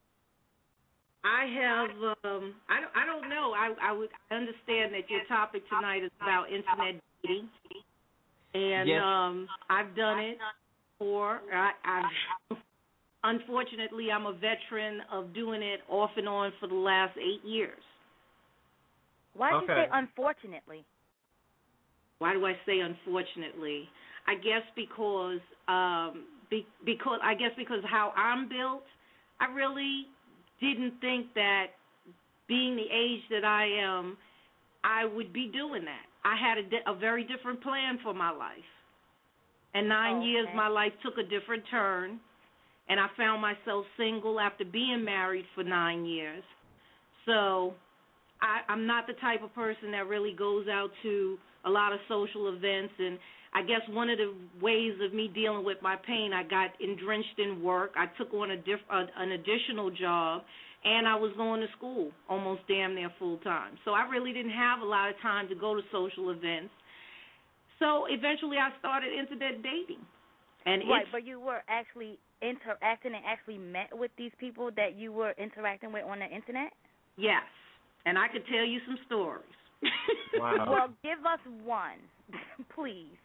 S11: I have, um, I don't, I don't know. I, I would understand that your topic tonight is about internet dating, and
S2: yes.
S11: um, I've done it before. I, I've, unfortunately, I'm a veteran of doing it off and on for the last eight years.
S6: Why did
S2: okay.
S6: you say unfortunately?
S11: Why do I say unfortunately? I guess because um, be, because I guess because how I'm built, I really didn't think that being the age that I am, I would be doing that. I had a, di- a very different plan for my life. And nine
S6: oh, okay.
S11: years, my life took a different turn, and I found myself single after being married for nine years. So I, I'm not the type of person that really goes out to a lot of social events, and I guess one of the ways of me dealing with my pain, I got drenched in work. I took on a diff, uh, an additional job, and I was going to school almost damn near full time. So I really didn't have a lot of time to go to social events. So eventually I started internet dating. And
S6: right, but you were actually interacting and actually met with these people that you were interacting with on the internet?
S11: Yes, and I could tell you some stories.
S2: Wow.
S6: Well, give us one, please.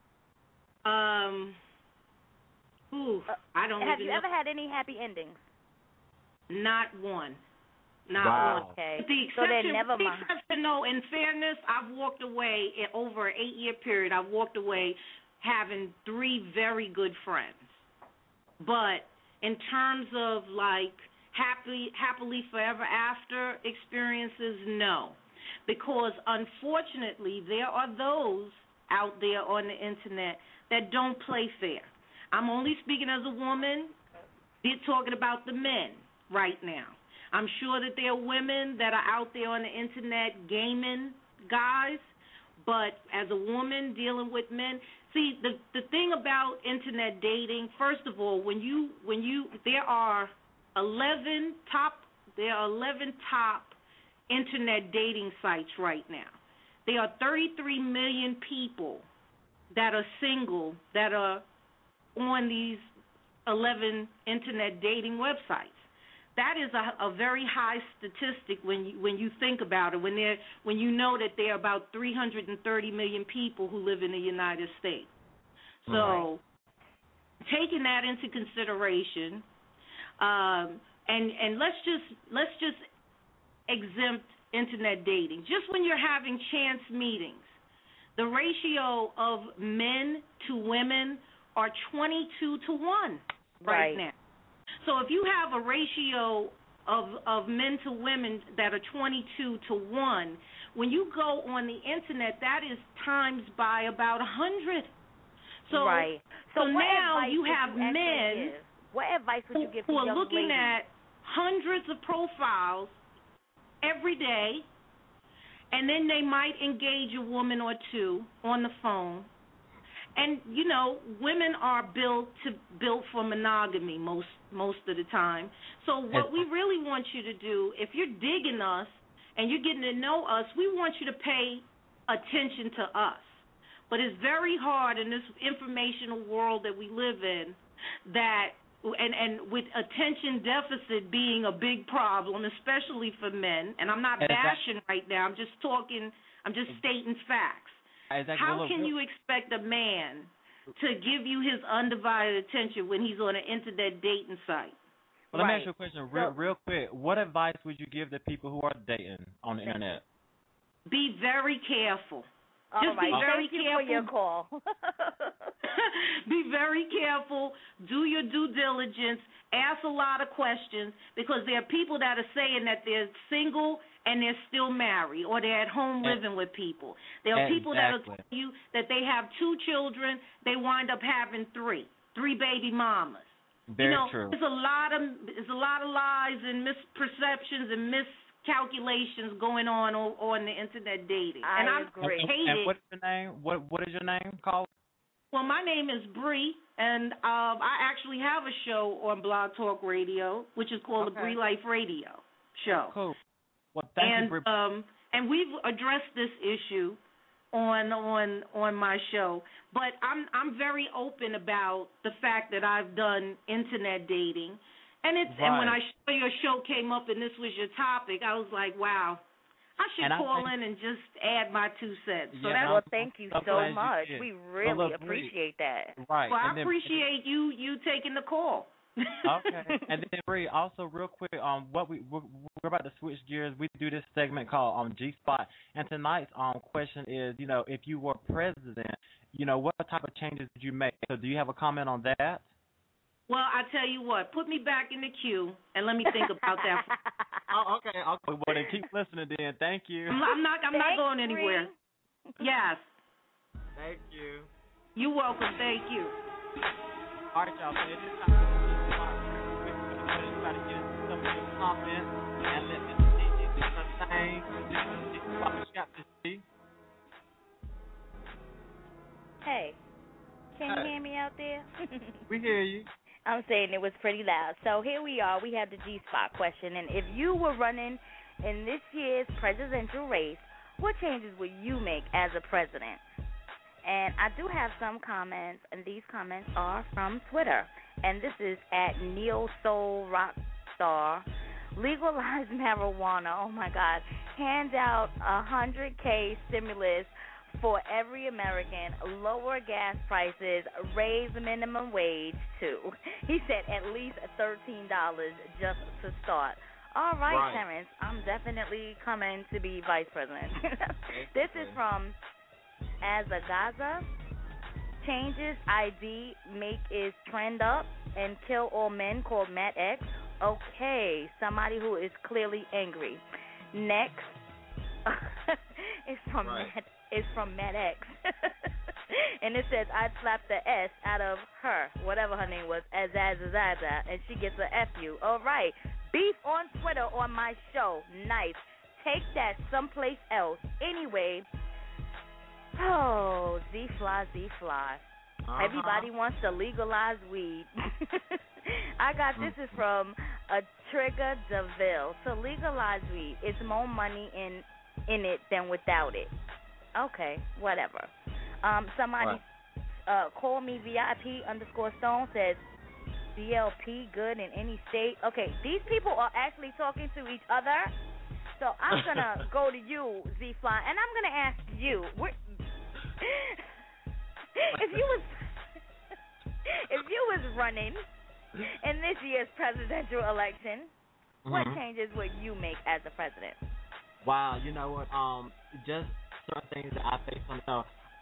S11: Um, ooh, I don't
S6: Have
S11: even
S6: you
S11: know.
S6: ever had any happy endings?
S11: Not one. Not
S2: wow.
S11: one.
S6: Okay.
S11: With the
S6: So
S11: exception,
S6: then never
S11: with the
S6: mind.
S11: exception, no, in fairness, I've walked away in over an eight-year period. I've walked away having three very good friends. But in terms of, like, happy, happily forever after experiences, no. Because, unfortunately, there are those out there on the internet that don't play fair. I'm only speaking as a woman. We're talking about the men right now. I'm sure that there are women that are out there on the internet gaming guys, but as a woman dealing with men, see, the the thing about internet dating, first of all, when you when you there are eleven top there are eleven top internet dating sites right now. There are thirty-three million people that are single that are on these eleven internet dating websites. That is a, a very high statistic when you, when you think about it, when, when you know that there are about three hundred thirty million people who live in the United States. So right. taking that into consideration, um, and, and let's just let's just exempt internet dating. Just when you're having chance meetings, the ratio of men to women are twenty-two to one right, right now. So if you have a ratio of of men to women that are twenty-two to one. When you go on the internet, that is times by about a hundred. So,
S6: right. So,
S11: so
S6: what
S11: now
S6: advice
S11: you
S6: would
S11: have
S6: you actually
S11: men
S6: give? What advice would you give to
S11: who are
S6: young
S11: looking
S6: ladies?
S11: at hundreds of profiles every day, and then they might engage a woman or two on the phone. And you know, women are built to built for monogamy most most of the time. So what we really want you to do, if you're digging us and you're getting to know us, we want you to pay attention to us. But it's very hard in this informational world that we live in, that and and with attention deficit being a big problem, especially for men. And I'm not bashing right now. I'm just talking. I'm just stating facts.
S2: Exactly.
S11: How
S2: Well,
S11: can
S2: look,
S11: you expect a man to give you his undivided attention when he's on an internet dating site?
S2: Well, let me
S11: Right.
S2: ask you a question real, real quick. What advice would you give to people who are dating on the internet?
S11: Be very careful.
S6: All
S11: Just
S6: right.
S11: be very
S6: Thank you
S11: careful.
S6: for your call.
S11: Be very careful. Do your due diligence. Ask a lot of questions, because there are people that are saying that they're single and they're still married, or they're at home living with people. There are people that will
S2: Exactly.
S11: tell you that they have two children, they wind up having three, three baby mamas.
S2: Very
S11: you know,
S2: true.
S11: There's a lot of there's a lot of lies and misperceptions and miscalculations going on on, on the internet dating.
S6: I
S11: and I
S6: agree.
S11: hate
S2: And
S11: it.
S2: what is your name? What What is your name? Call.
S11: Well, my name is Bree, and um, I actually have a show on Blog Talk Radio, which is called
S2: Okay.
S11: the Bree Life Radio Show.
S2: Cool. Well, thank
S11: and
S2: you, Bree.
S11: um, and we've addressed this issue on on on my show, but I'm I'm very open about the fact that I've done internet dating, and it's and when I
S2: Right.
S11: saw your show came up and this was your topic, I was like, wow, I should
S2: And I
S11: call
S2: think-
S11: in and just add my two cents. So
S2: Yeah,
S11: that's
S6: Well, thank you
S2: I'm
S6: so
S2: glad you
S6: much.
S2: did.
S6: We
S2: Well,
S6: really
S2: look, Bree,
S6: appreciate that.
S2: Right.
S11: well, I
S2: and then-
S11: appreciate you you taking the call.
S2: Okay. And then Bree, also real quick, um, what we we're, we're about to switch gears. We do this segment called um G Spot, and tonight's um question is, you know, if you were president, you know, what type of changes would you make? So, do you have a comment on that?
S11: Well, I tell you what, put me back in the queue and let me think about that.
S2: Oh, okay. Okay. Well, then keep listening. Then, thank you.
S11: I'm, I'm not. I'm not
S6: Thanks,
S11: going anywhere. Yes.
S2: Thank you.
S11: You're welcome. Thank you.
S2: All right, y'all. So it is time for the G Spot. We're going to try to get into some of your comments and let Miss D J do her thing. G Spot, what you got, Miss D?
S6: Hey, can
S2: Hey.
S6: you hear me out there?
S2: We hear you.
S6: I'm saying it was pretty loud. So here we are. We have the G-Spot question. And if you were running in this year's presidential race, what changes would you make as a president? And I do have some comments, and these comments are from Twitter. And this is at Neo Soul Rockstar. Legalize marijuana. Oh, my God. Hand out a one hundred K stimulus for every American, lower gas prices, raise minimum wage, too. He said at least thirteen dollars just to start. All right,
S12: Right.
S6: Terrence, I'm definitely coming to be vice president. This is from Azagaza. Changes I D make is trend up and kill all men called Matt X. Okay, somebody who is clearly angry. Next is from
S12: Right.
S6: Matt is from Matt X. And it says I'd slap the S out of her, whatever her name was, Azazazaza, and she gets a F U. All right. Beef on Twitter on my show. Nice. Take that someplace else. Anyway, oh, Z-Fly, Z-Fly.
S12: Uh-huh.
S6: Everybody wants to legalize weed. I got this is from a Trigger DeVille. To legalize weed, it's more money in in it than without it. Okay, whatever. Um, somebody uh, call me V I P underscore Stone says B L P good in any state. Okay, these people are actually talking to each other. So I'm gonna go to you, Z Fly, and I'm gonna ask you. Where, if you was if you was running in this year's presidential election, what
S2: Mhm.
S6: changes would you make as a president?
S2: Wow, you know what? Um, just certain things that I face on. So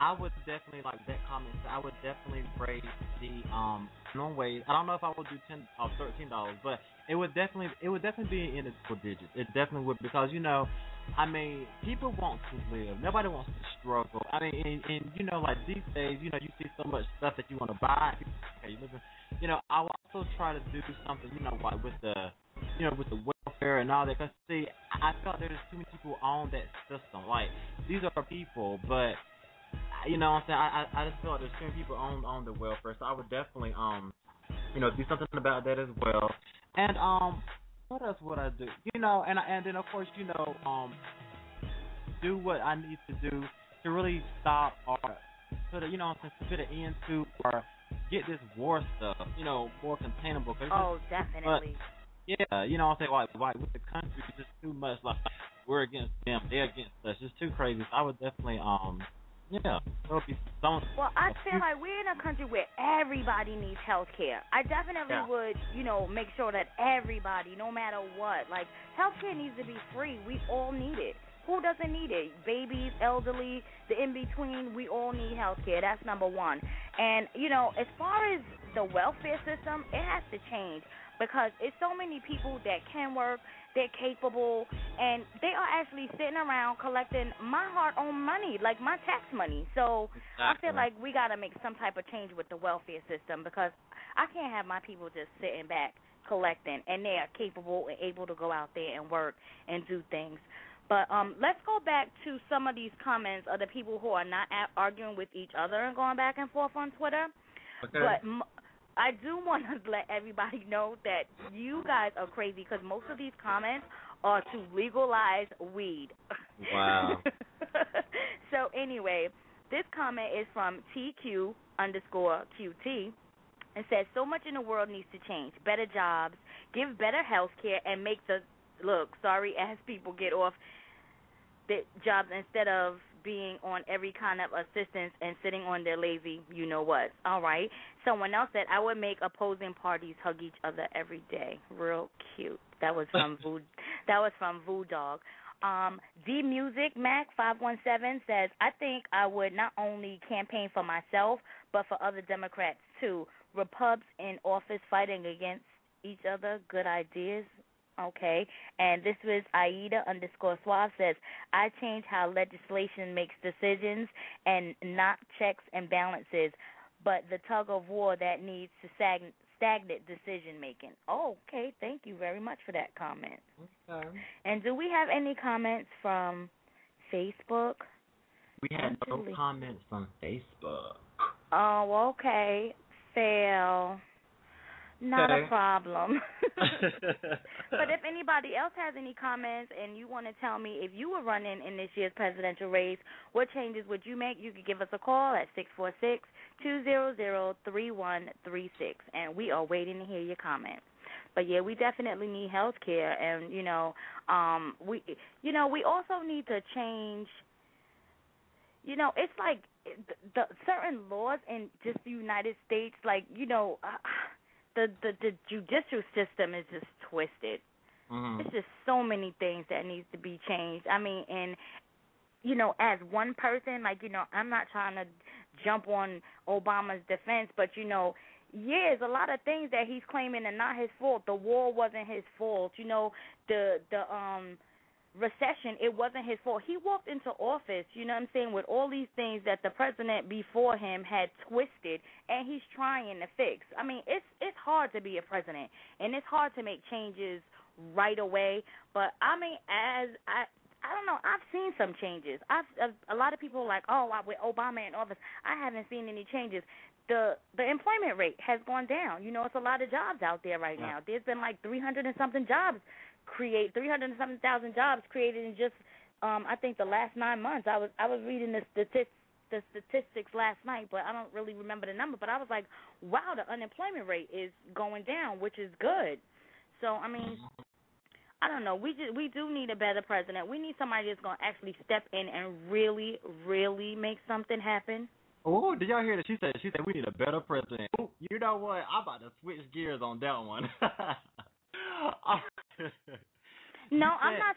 S2: I would definitely like that comment. I would definitely raise the um minimum wage. I don't know if I would do ten or thirteen dollars, but it would definitely it would definitely be in its double digits. It definitely would because you know, I mean, people want to live. Nobody wants to struggle. I mean, and, and you know, like these days, you know, you see so much stuff that you want to buy. Okay, you listen. You know, I will also try to do something. You know, like with the you know with the welfare and all that. Cause see, I felt there's too many people on that system. Like these are people, but you know what I'm saying? I, I I just feel like there's too many people on on the welfare, so I would definitely um you know do something about that as well. And um what else would I do? You know, and and then of course you know um do what I need to do to really stop or put a you know what I'm saying put an end to or get this war stuff you know more containable. Cause
S6: oh,
S2: just,
S6: definitely.
S2: But, yeah, you know what I'm saying? Like, like with the country, it's just too much. Like we're against them, they're against us. It's too crazy. So I would definitely um. Yeah, there'll be some.
S6: Well, I feel like we're in a country where everybody needs health care. I definitely
S2: yeah.
S6: would, you know, make sure that everybody, no matter what, like, health care needs to be free. We all need it. Who doesn't need it? Babies, elderly, the in-between, we all need health care. That's number one. And, you know, as far as the welfare system, it has to change because it's so many people that can work, they're capable, and they are actually sitting around collecting my hard-earned money, like my tax money. So exactly. I feel like we got to make some type of change with the welfare system because I can't have my people just sitting back collecting, and they are capable and able to go out there and work and do things. But um, let's go back to some of these comments of the people who are not at, arguing with each other and going back and forth on Twitter.
S2: Okay.
S6: But m- I do want to let everybody know that you guys are crazy because most of these comments are to legalize weed.
S2: Wow.
S6: So anyway, this comment is from T Q underscore Q T. It says, so much in the world needs to change. Better jobs, give better health care, and make the, look, sorry ass people get off the jobs instead of being on every kind of assistance and sitting on their lazy you-know-what. All right. Someone else said, I would make opposing parties hug each other every day. Real cute. That was from Voo, that was from Voo Dog. Um, D Music Mac five one seven says, I think I would not only campaign for myself, but for other Democrats, too. Repubs in office fighting against each other. Good ideas. Okay, and this was Aida underscore Suave says, I change how legislation makes decisions and not checks and balances, but the tug of war that needs to stagn- stagnant decision making. Oh, okay, thank you very much for that comment.
S2: Okay.
S6: And do we have any comments from Facebook?
S2: We had no comments from Facebook.
S6: Oh, okay. Fail. Not
S2: okay.
S6: a problem. But if anybody else has any comments and you want to tell me if you were running in this year's presidential race, what changes would you make? You could give us a call at six four six, two zero zero, three one three six, and we are waiting to hear your comments. But yeah, we definitely need health care, and you know, um, we, you know, we also need to change. You know, it's like the, the certain laws in just the United States, like you know. Uh, The, the the judicial system is just twisted.
S2: Mm-hmm.
S6: There's just so many things that needs to be changed. I mean, and, you know, as one person, like, you know, I'm not trying to jump on Obama's defense, but, you know, yeah, there's a lot of things that he's claiming are not his fault. The war wasn't his fault. You know, the the um recession, it wasn't his fault. He walked into office, you know what I'm saying, with all these things that the president before him had twisted, and he's trying to fix. I mean, it's it's hard to be a president, and it's hard to make changes right away. But, I mean, as I... I don't know. I've seen some changes. I've, a lot of people are like, oh, with Obama in office, I haven't seen any changes. The the employment rate has gone down. You know, it's a lot of jobs out there right
S2: yeah.
S6: now. There's been like three hundred and something jobs create three hundred and something thousand jobs created in just um I think the last nine months. I was I was reading the statistics the statistics last night, but I don't really remember the number. But I was like, wow, the unemployment rate is going down, which is good. So I mean. I don't know. We just, we do need a better president. We need somebody that's going to actually step in and really, really make something happen.
S2: Oh, did y'all hear that? She said she said we need a better president. Ooh, you know what? I'm about to switch gears on that one.
S6: No, I'm not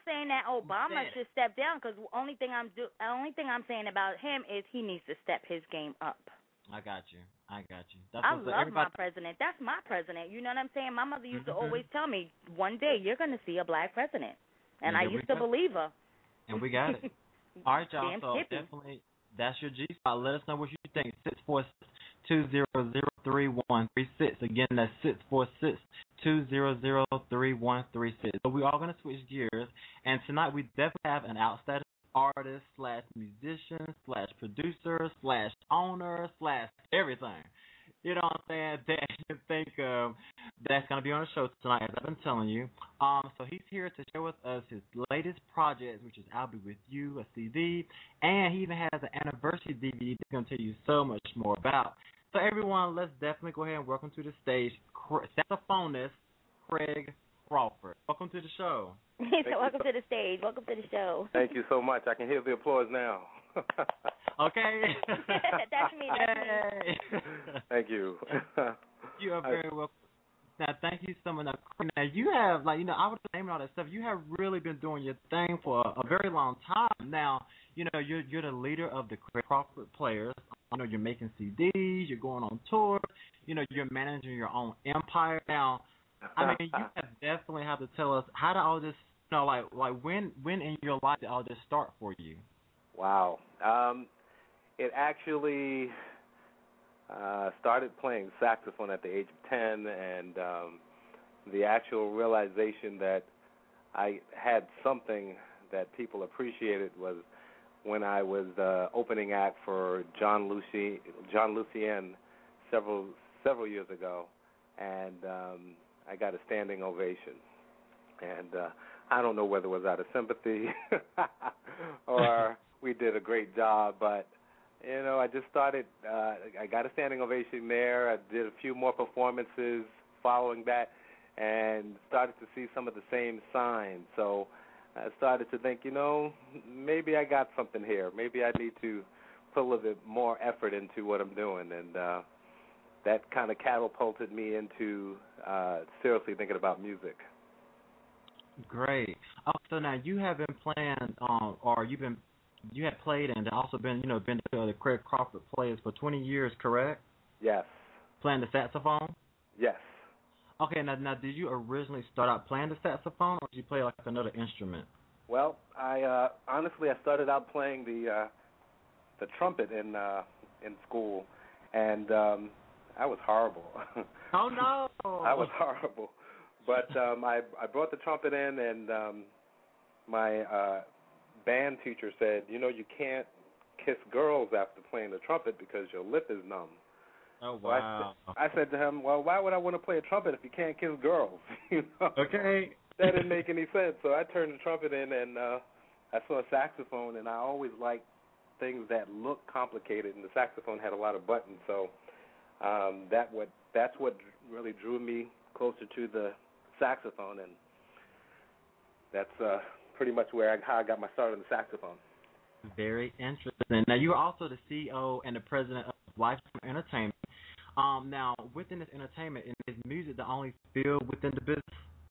S6: saying that Obama
S2: Instead.
S6: should step down because only thing I'm do only thing I'm saying about him is he needs to step his game up.
S2: I got you. I got you. That's
S6: I
S2: what
S6: love
S2: everybody...
S6: my president. That's my president. You know what I'm saying? My mother used
S2: mm-hmm.
S6: to always tell me, one day you're going to see a black president. And, and I used to
S2: go.
S6: believe her.
S2: And we got it. All right, y'all.
S6: Damn
S2: so
S6: hippie.
S2: definitely, that's your G spot. Let us know what you think. six four six, two zero zero, three one three six. Again, that's six four six, two zero zero, three one three six. So we're all going to switch gears. And tonight we definitely have an outstanding artist slash musician slash producer slash owner slash everything. You know what I'm saying? That you think of that's going to be on the show tonight, as I've been telling you. Um, so he's here to share with us his latest project, which is I'll Be With You, a C D, and he even has an anniversary D V D that's going to tell you so much more about. So everyone, let's definitely go ahead and welcome to the stage saxophonist Craig Crawford. Welcome to the show.
S6: He said, welcome to the stage. Welcome to the show.
S12: Thank you so much. I can hear the applause now.
S2: Okay.
S6: That's me. That's me.
S12: Thank you.
S2: You are very welcome. Now, thank you so much. Now, you have, like, you know, I was naming all that stuff. You have really been doing your thing for a, a very long time. Now, you know, you're you're the leader of the Craig Crawford Players. I know you're making C Ds. You're going on tour. You know, you're managing your own empire. Now, I mean, you have definitely have to tell us how did all this, you know, like like when when in your life did all this start for you?
S12: Wow. Um, it actually uh, started playing saxophone at the age of ten, and um, the actual realization that I had something that people appreciated was when I was the opening act for John Lucy John Lucien several several years ago, and um, I got a standing ovation. And uh, I don't know whether it was out of sympathy or we did a great job, but, you know, I just started, uh, I got a standing ovation there. I did a few more performances following that and started to see some of the same signs. So I started to think, you know, maybe I got something here. Maybe I need to put a little bit more effort into what I'm doing. And uh, that kind of catapulted me into uh, seriously thinking about music.
S2: Great. Oh, so now you have been playing, um, or you've been, you have played and also been, you know, been to the Craig Crawford Players for twenty years, correct?
S12: Yes.
S2: Playing the saxophone?
S12: Yes.
S2: Okay. Now, now, did you originally start out playing the saxophone, or did you play like another instrument?
S12: Well, I uh, honestly I started out playing the uh, the trumpet in uh, in school, and um, I was horrible.
S2: Oh no!
S12: I was horrible. But um, I I brought the trumpet in, and um, my uh, band teacher said, you know, you can't kiss girls after playing the trumpet because your lip is numb.
S2: Oh,
S12: so
S2: wow.
S12: I, I said to him, well, why would I want to play a trumpet if you can't kiss girls? you know?
S2: Okay.
S12: That didn't make any sense. So I turned the trumpet in, and uh, I saw a saxophone, and I always liked things that look complicated, and the saxophone had a lot of buttons. So um, that what that's what really drew me closer to the saxophone, and that's uh, pretty much where I, how I got my start on the saxophone.
S2: Very interesting. Now, you're also the C E O and the president of Lifetime Entertainment. Um, now, within this entertainment, is music the only field within the business?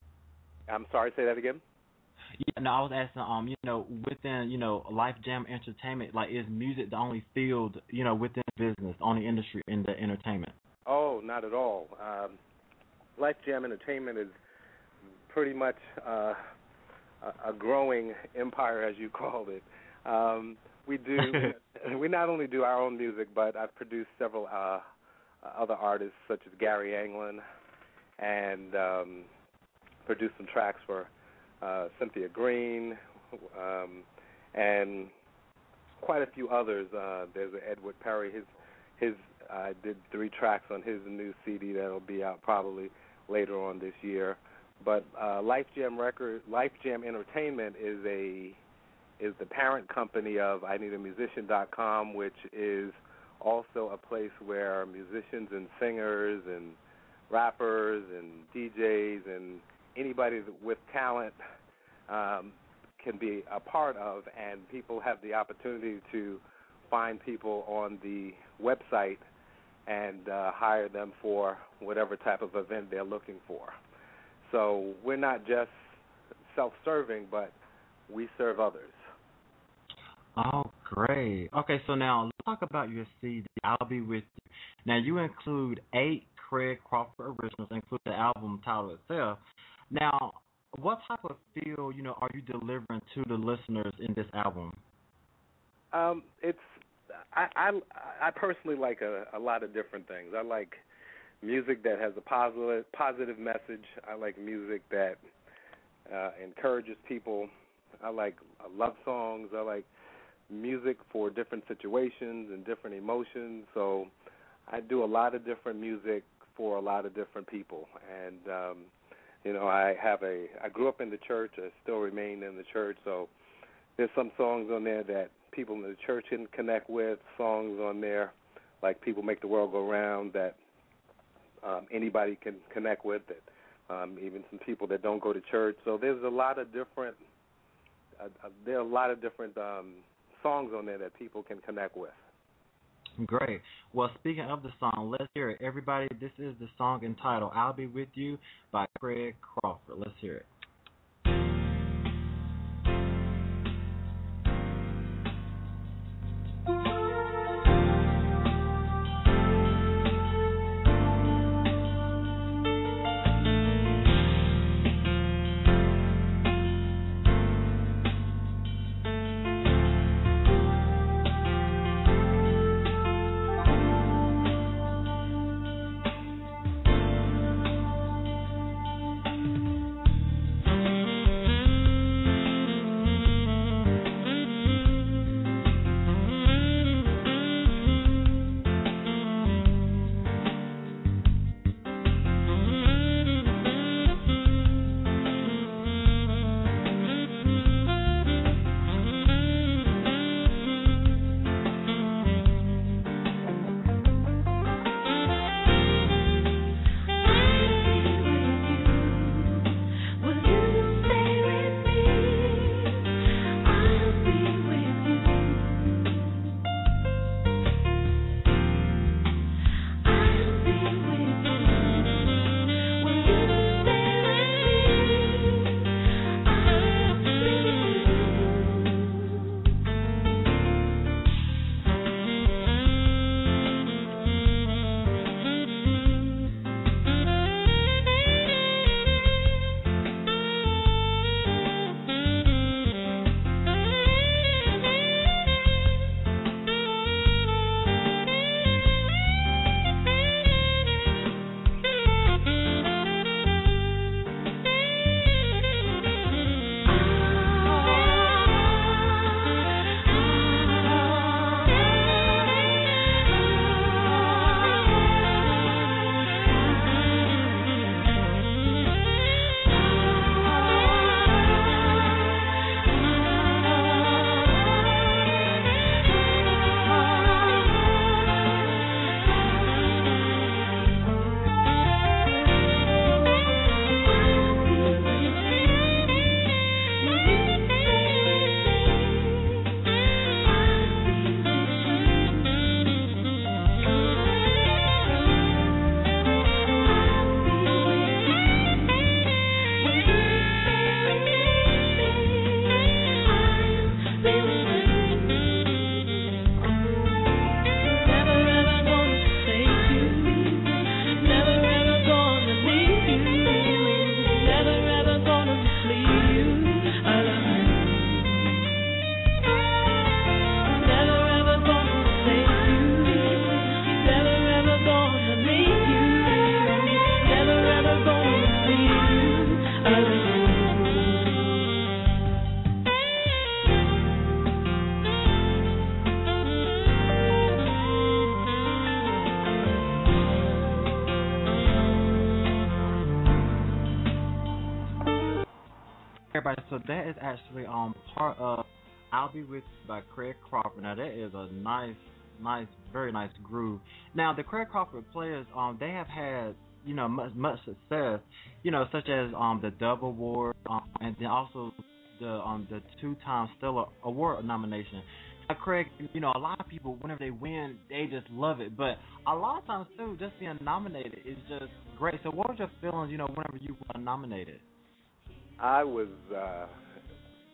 S12: I'm sorry, say that again?
S2: Yeah, no, I was asking, um, you know, within, you know, Life Jam Entertainment, like, is music the only field, you know, within business, the only industry in the entertainment?
S12: Oh, not at all. Um, Life Jam Entertainment is pretty much uh, a, a growing empire, as you called it. Um, we do. we not only do our own music, but I've produced several uh, other artists, such as Gary Anglin, and um, produced some tracks for uh, Cynthia Green, um, and quite a few others. Uh, there's Edward Perry. His his I did three tracks on his new C D that'll be out probably later on this year. But uh, Life Jam Record, Life Jam Entertainment is a is the parent company of I Need A Musician dot com, which is also a place where musicians and singers and rappers and D Js and anybody with talent um, can be a part of, and people have the opportunity to find people on the website and uh, hire them for whatever type of event they're looking for. So we're not just self-serving, but We Serve Others.
S2: Oh, great. Okay, so now let's talk about your C D, I'll Be With You. Now, you include eight Craig Crawford originals, including the album title itself. Now, what type of feel, you know, are you delivering to the listeners in this album?
S12: Um, it's I, I I personally like a, a lot of different things. I like music that has a positive positive message. I like music that uh, encourages people. I like uh, love songs. I like music for different situations and different emotions. So I do a lot of different music for a lot of different people. And um, you know, I have a I grew up in the church. I still remain in the church. So there's some songs on there that people in the church can connect with. Songs on there like People Make the World Go Round that um, anybody can connect with. That um, even some people that don't go to church. So there's a lot of different. Uh, uh, there are a lot of different um, songs on there that people can connect with.
S2: Great. Well, speaking of the song, let's hear it. Everybody, this is the song entitled I'll Be With You by Craig Crawford. Let's hear it. Everybody, so that is actually um part of I'll Be With You by Craig Crawford. Now that is a nice, nice, very nice groove. Now the Craig Crawford players, um, they have had you know much, much success, you know, such as um the Dove Award, um, and then also the um the two-time Stellar Award nomination. Now, Craig, you know, a lot of people whenever they win, they just love it, but a lot of times too, just being nominated is just great. So, what was your feelings, you know, whenever you were nominated?
S12: I was uh,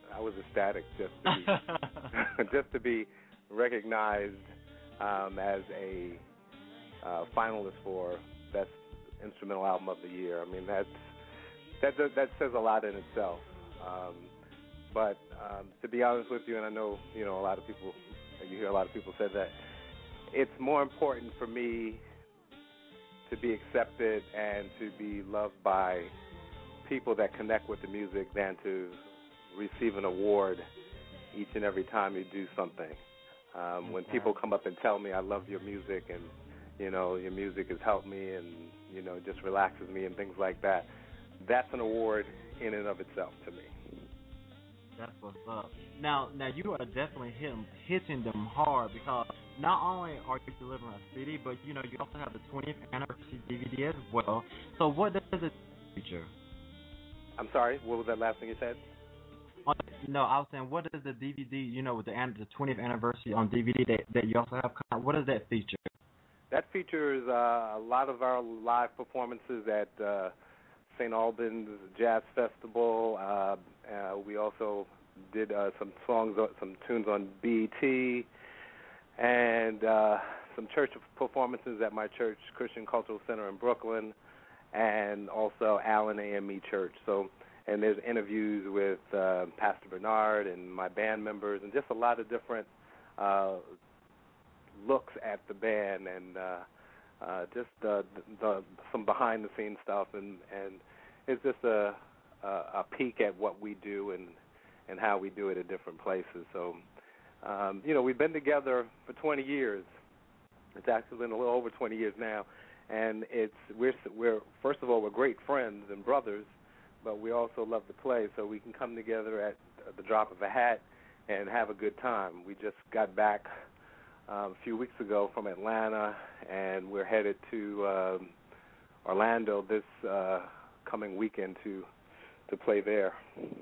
S12: I was ecstatic just to be, just to be recognized um, as a uh, finalist for Best Instrumental Album of the Year. I mean, that's that does, that says a lot in itself. Um, but um, to be honest with you, and I know you know a lot of people, you hear a lot of people say that it's more important for me to be accepted and to be loved by people that connect with the music than to receive an award each and every time you do something. Um, when people come up and tell me I love your music and you know your music has helped me and you know just relaxes me and things like that, that's an award in and of itself to me.
S2: That's what's up. Now, now you are definitely hitting, hitting them hard because not only are you delivering a C D, but you know you also have the twentieth anniversary D V D as well. So what does it feature? I'm
S12: sorry, what was that last thing you said?
S2: On, no, I was saying, what is the D V D? You know, with the the twentieth anniversary on D V D that that you also have. What does that feature?
S12: That features uh, a lot of our live performances at uh, Saint Albans Jazz Festival. Uh, uh, we also did uh, some songs, some tunes on B E T, and uh, some church performances at my church, Christian Cultural Center in Brooklyn, and also Allen A M E Church. So, and there's interviews with uh, Pastor Bernard and my band members, and just a lot of different uh, looks at the band and uh, uh, just uh, the, the some behind-the-scenes stuff, and, and it's just a, a a peek at what we do and and how we do it at different places. So, um, you know, we've been together for twenty years. It's actually been a little over twenty years now, and it's we're we're first of all we're great friends and brothers, but we also love to play, so we can come together at the drop of a hat and have a good time. We just got back um, a few weeks ago from Atlanta, and we're headed to um, Orlando this uh, coming weekend to to play there.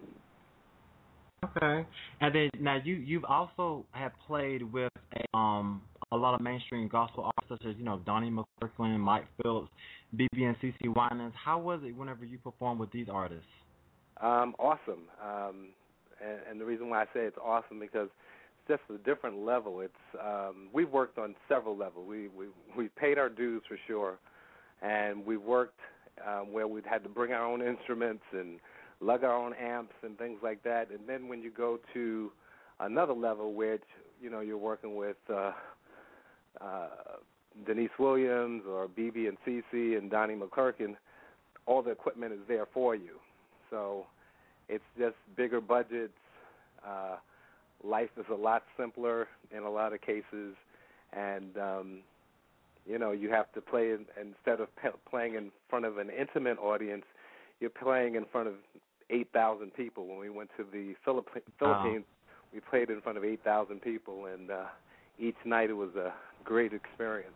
S2: Okay, and then now you you've also have played with a, um a lot of mainstream gospel artists such as you know Donnie McClurkin, Mike Phillips, B B and C C Winans. How was it whenever you performed with these artists?
S12: Um, awesome, um, and, and the reason why I say it's awesome because it's just a different level. It's um, we've worked on several levels. We we we paid our dues for sure, and we worked um, where we'd had to bring our own instruments and lug our own amps and things like that. And then when you go to another level, which you know you're working with uh, uh, Denise Williams or B B and C C and Donnie McClurkin, all the equipment is there for you. So it's just bigger budgets. Uh, life is a lot simpler in a lot of cases, and um, you know you have to play in, instead of pe- playing in front of an intimate audience, you're playing in front of eight thousand people. When we went to the Philipp- Philippines, wow. we played in front of eight thousand people, and uh, each night it was a great experience.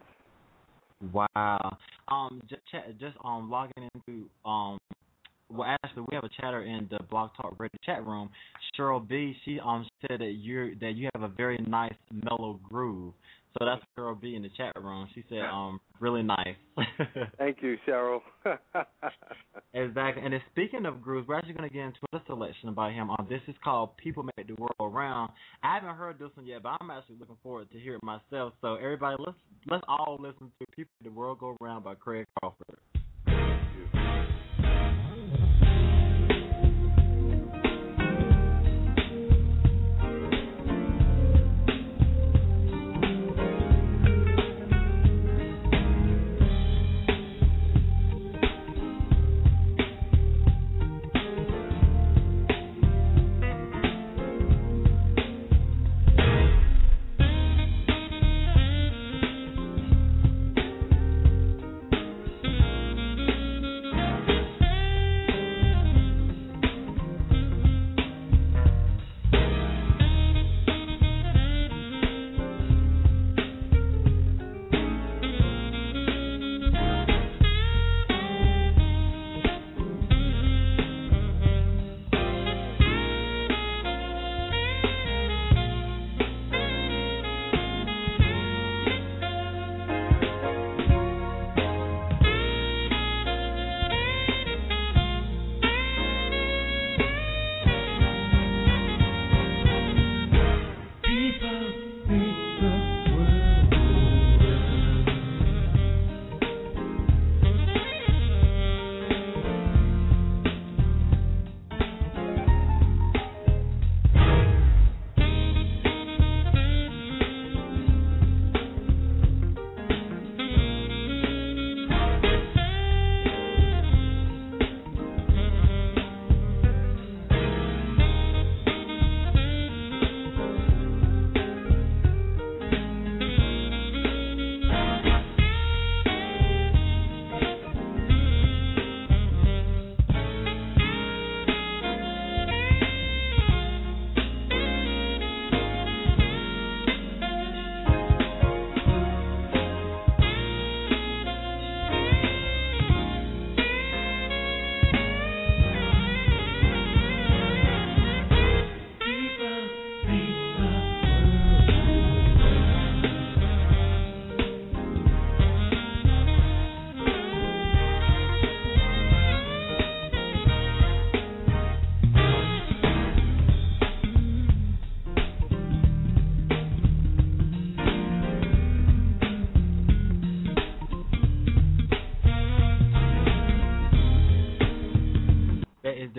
S2: Wow. Um, just ch- just um logging into um. Well, actually, we have a chatter in the Blog Talk Radio chat room. Cheryl B. She um said that you that you have a very nice mellow groove. So that's Cheryl B. in the chat room. She said um really nice.
S12: Thank you, Cheryl.
S2: Exactly. And then speaking of grooves, we're actually going to get into a selection by him. Um, this is called "People Make the World Go Round." I haven't heard this one yet, but I'm actually looking forward to hear it myself. So everybody, let's let's all listen to "People Make the World Go Round" by Craig Crawford.
S7: Thank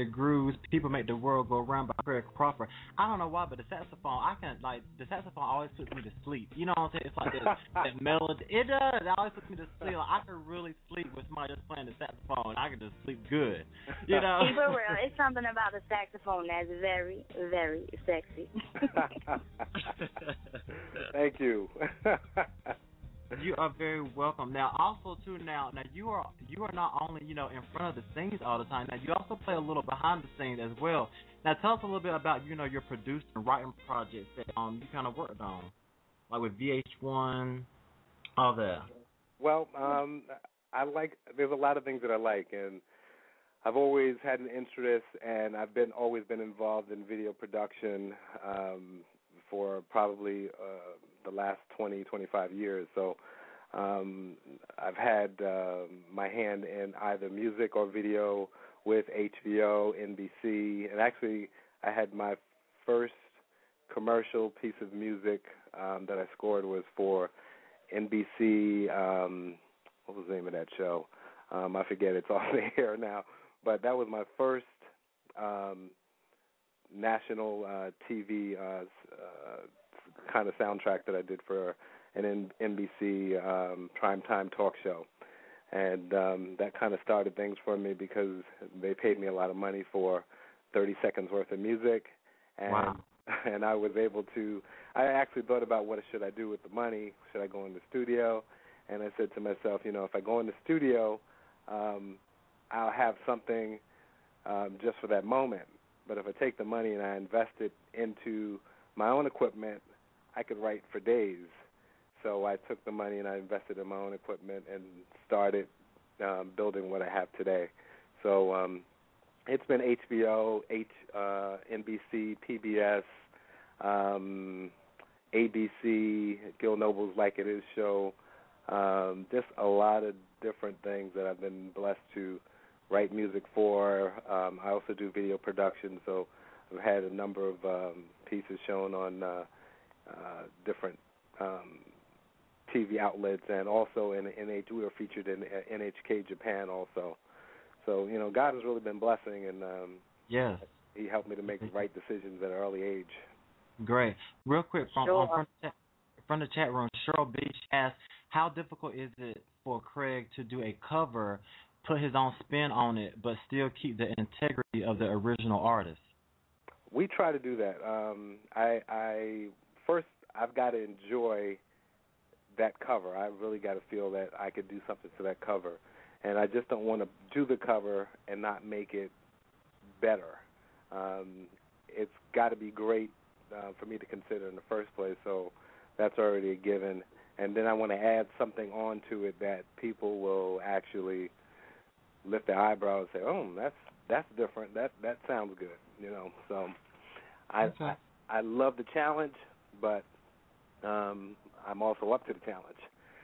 S2: the grooves, people make the world go round by Craig Crawford. I don't know why, but the saxophone, I can like the saxophone always puts me to sleep. You know what I'm saying? It's like that, that melody. It does. It always puts me to sleep. Like, I can really sleep with somebody just playing the saxophone. I can just sleep good. You know.
S3: For real, it's something about the saxophone that's very, very sexy.
S12: Thank you.
S2: You are very welcome. Now, also too, now, now you are you are not only you know in front of the scenes all the time. Now, you also play a little behind the scenes as well. Now, tell us a little bit about you know your producing and writing projects that um you kind of worked on, like with V H one, all that.
S12: Well, um, I like. There's a lot of things that I like, and I've always had an interest, and I've been always been involved in video production um, for probably uh, the last twenty, twenty-five years. So um, I've had uh, my hand in either music or video with H B O, N B C, and actually I had my first commercial piece of music um, that I scored was for N B C. Um, what was the name of that show? Um, I forget. It's off the air now. But that was my first um, national uh, T V uh, uh, kind of soundtrack that I did for an N B C um, primetime talk show. And um, that kind of started things for me because they paid me a lot of money for thirty seconds worth of music. And,
S2: wow.
S12: And I was able to, I actually thought about what should I do with the money. Should I go in the studio? And I said to myself, you know, if I go in the studio, um, I'll have something um, just for that moment. But if I take the money and I invest it into my own equipment, I could write for days. So I took the money and I invested in my own equipment and started um, building what I have today. So um, it's been H B O, H, uh, N B C, P B S, um, A B C, Gil Noble's Like It Is show, um, just a lot of different things that I've been blessed to write music for. Um, I also do video production, so I've had a number of um, pieces shown on uh, uh, different um, T V outlets, and also in N H. We were featured in N H K Japan also. So you know, God has really been blessing, and um,
S2: yes,
S12: He helped me to make the right decisions at an early age.
S2: Great. Real quick, from,
S3: Sure.
S2: um, from, the chat, from the chat room, Cheryl Beach asks, how difficult is it for Craig to do a cover, put his own spin on it, but still keep the integrity of the original artist?
S12: We try to do that. Um, I, I first I've got to enjoy that cover. I really got to feel that I could do something to that cover, and I just don't want to do the cover and not make it better. Um, it's got to be great uh, for me to consider in the first place. So that's already a given. And then I want to add something onto it that people will actually lift their eyebrows and say, "Oh, that's that's different. That that sounds good." You know. So I
S2: okay.
S12: I, I love the challenge, but um, I'm also up to the challenge.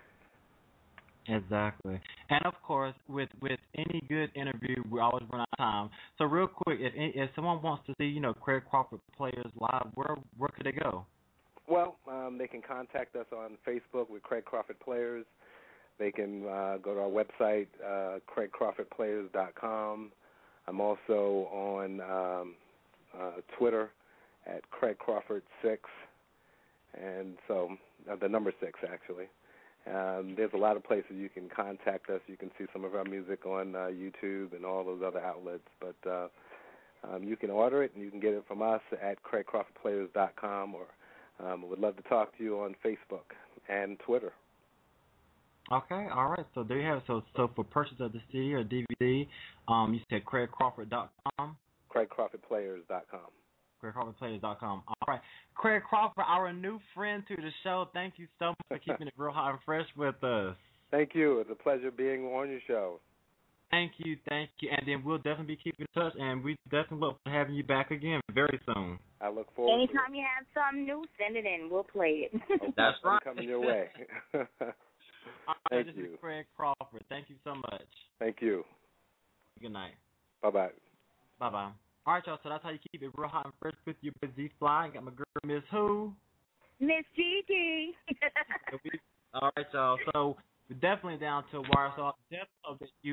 S2: Exactly. And of course, with with any good interview, we always run out of time. So real quick, if if someone wants to see, you know, Craig Crawford Players live, where where could they go?
S12: Well, um, they can contact us on Facebook with Craig Crawford Players. They can uh, go to our website, uh, craig crawford players dot com. I'm also on um, uh, Twitter at Craig Crawford six, and so uh, the number six actually. Um, there's a lot of places you can contact us. You can see some of our music on uh, YouTube and all those other outlets. But uh, um, you can order it, and you can get it from us at craig crawford players dot com, or um, I would love to talk to you on Facebook and Twitter.
S2: Okay, all right. So there you have it. So, so for purchase of the C D or D V D, um, you said craig crawford dot com?
S12: craig crawford players dot com.
S2: craig crawford players dot com. All right. Craig Crawford, our new friend to the show, thank you so much for keeping it real hot and fresh with us.
S12: Thank you. It's a pleasure being on your show.
S2: Thank you, thank you. And then we'll definitely be keeping in touch, and we definitely look forward to having you back again very soon.
S12: I look forward
S3: Anytime
S12: to
S3: you have something new, send it in. We'll play it.
S12: it.
S2: That's right.
S12: Coming your way.
S2: All right,
S12: Thank
S2: this
S12: you.
S2: is Craig Crawford. Thank you so much.
S12: Thank you.
S2: Good night.
S12: Bye-bye.
S2: Bye-bye. All right, y'all, so that's how you keep it real hot and fresh with your busy fly. Got my girl, Miss Who?
S3: Miss Gigi.
S2: All right, y'all. So we're definitely down to wire. So definitely that you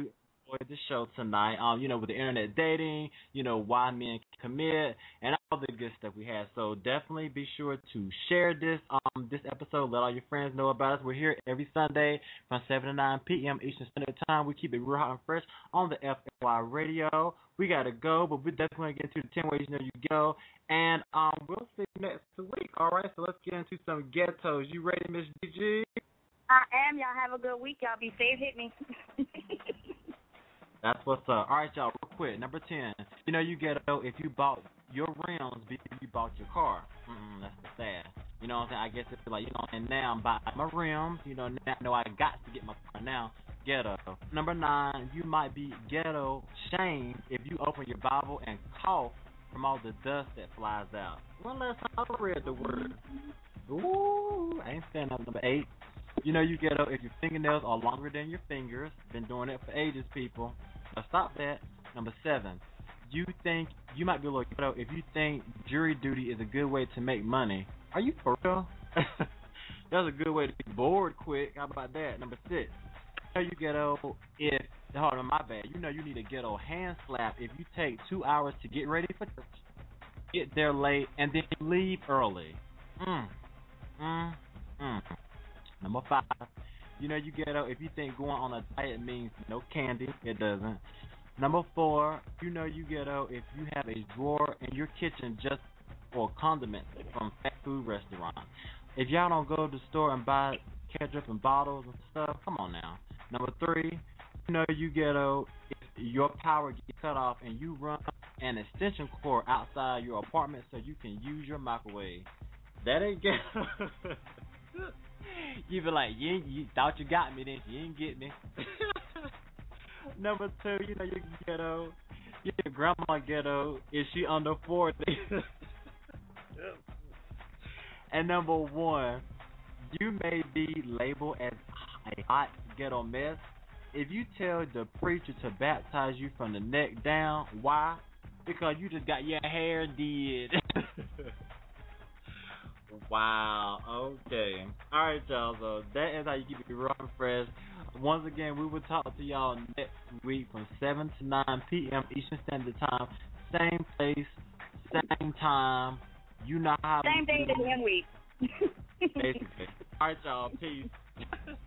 S2: enjoyed the show tonight. Um, you know, with the internet dating, you know, why men commit, and all the good stuff we had. So definitely be sure to share this um this episode. Let all your friends know about us. We're here every Sunday from seven to nine p.m. Eastern Standard Time. We keep it real hot and fresh on the F L Y Radio. We gotta go, but we're definitely gonna get into the ten ways you know you go. And um, we'll see you next week. All right, so let's get into some ghettos. You ready, Miss D G?
S3: I am. Y'all have a good week. Y'all be safe. Hit me.
S2: That's what's up. All right, y'all, real quick. Number ten. You know you ghetto if you bought your rims before you bought your car. Mm-mm, that's the sad. You know what I'm saying? I guess it's like, you know, and now I'm buying my rims. You know, now I know I got to get my car now. Ghetto. Number nine, you might be ghetto shamed if you open your Bible and cough from all the dust that flies out. When last time I read the word? Ooh, I ain't saying nothing. Number eight, you know you ghetto if your fingernails are longer than your fingers. Been doing it for ages, people. Now stop that. Number seven, you think you might be a little ghetto if you think jury duty is a good way to make money. Are you for real? That's a good way to be bored quick. How about that? Number six, you know you ghetto if hold on, my bad. You know you need a ghetto hand slap if you take two hours to get ready for church, get there late, and then leave early. Mm, mm, mm. Number five, you know you ghetto if you think going on a diet means no candy. It doesn't. Number four, you know you ghetto if you have a drawer in your kitchen just for condiments from fast food restaurants. If y'all don't go to the store and buy ketchup and bottles and stuff, come on now. Number three, you know you ghetto if your power gets cut off and you run an extension cord outside your apartment so you can use your microwave. That ain't ghetto. You be like, you, you thought you got me, then you didn't get me. Number two, you know you ghetto. Your grandma ghetto. Is she under forty? And number one, you may be labeled as a hot ghetto mess if you tell the preacher to baptize you from the neck down. Why? Because you just got your hair did. Wow. Okay. All right, y'all. So that is how you keep it raw and fresh. Once again, we will talk to y'all next week from seven to nine p.m. Eastern Standard Time. Same place, same time. You know how.
S3: Same day, the same week.
S2: Basically. All right, y'all. Peace.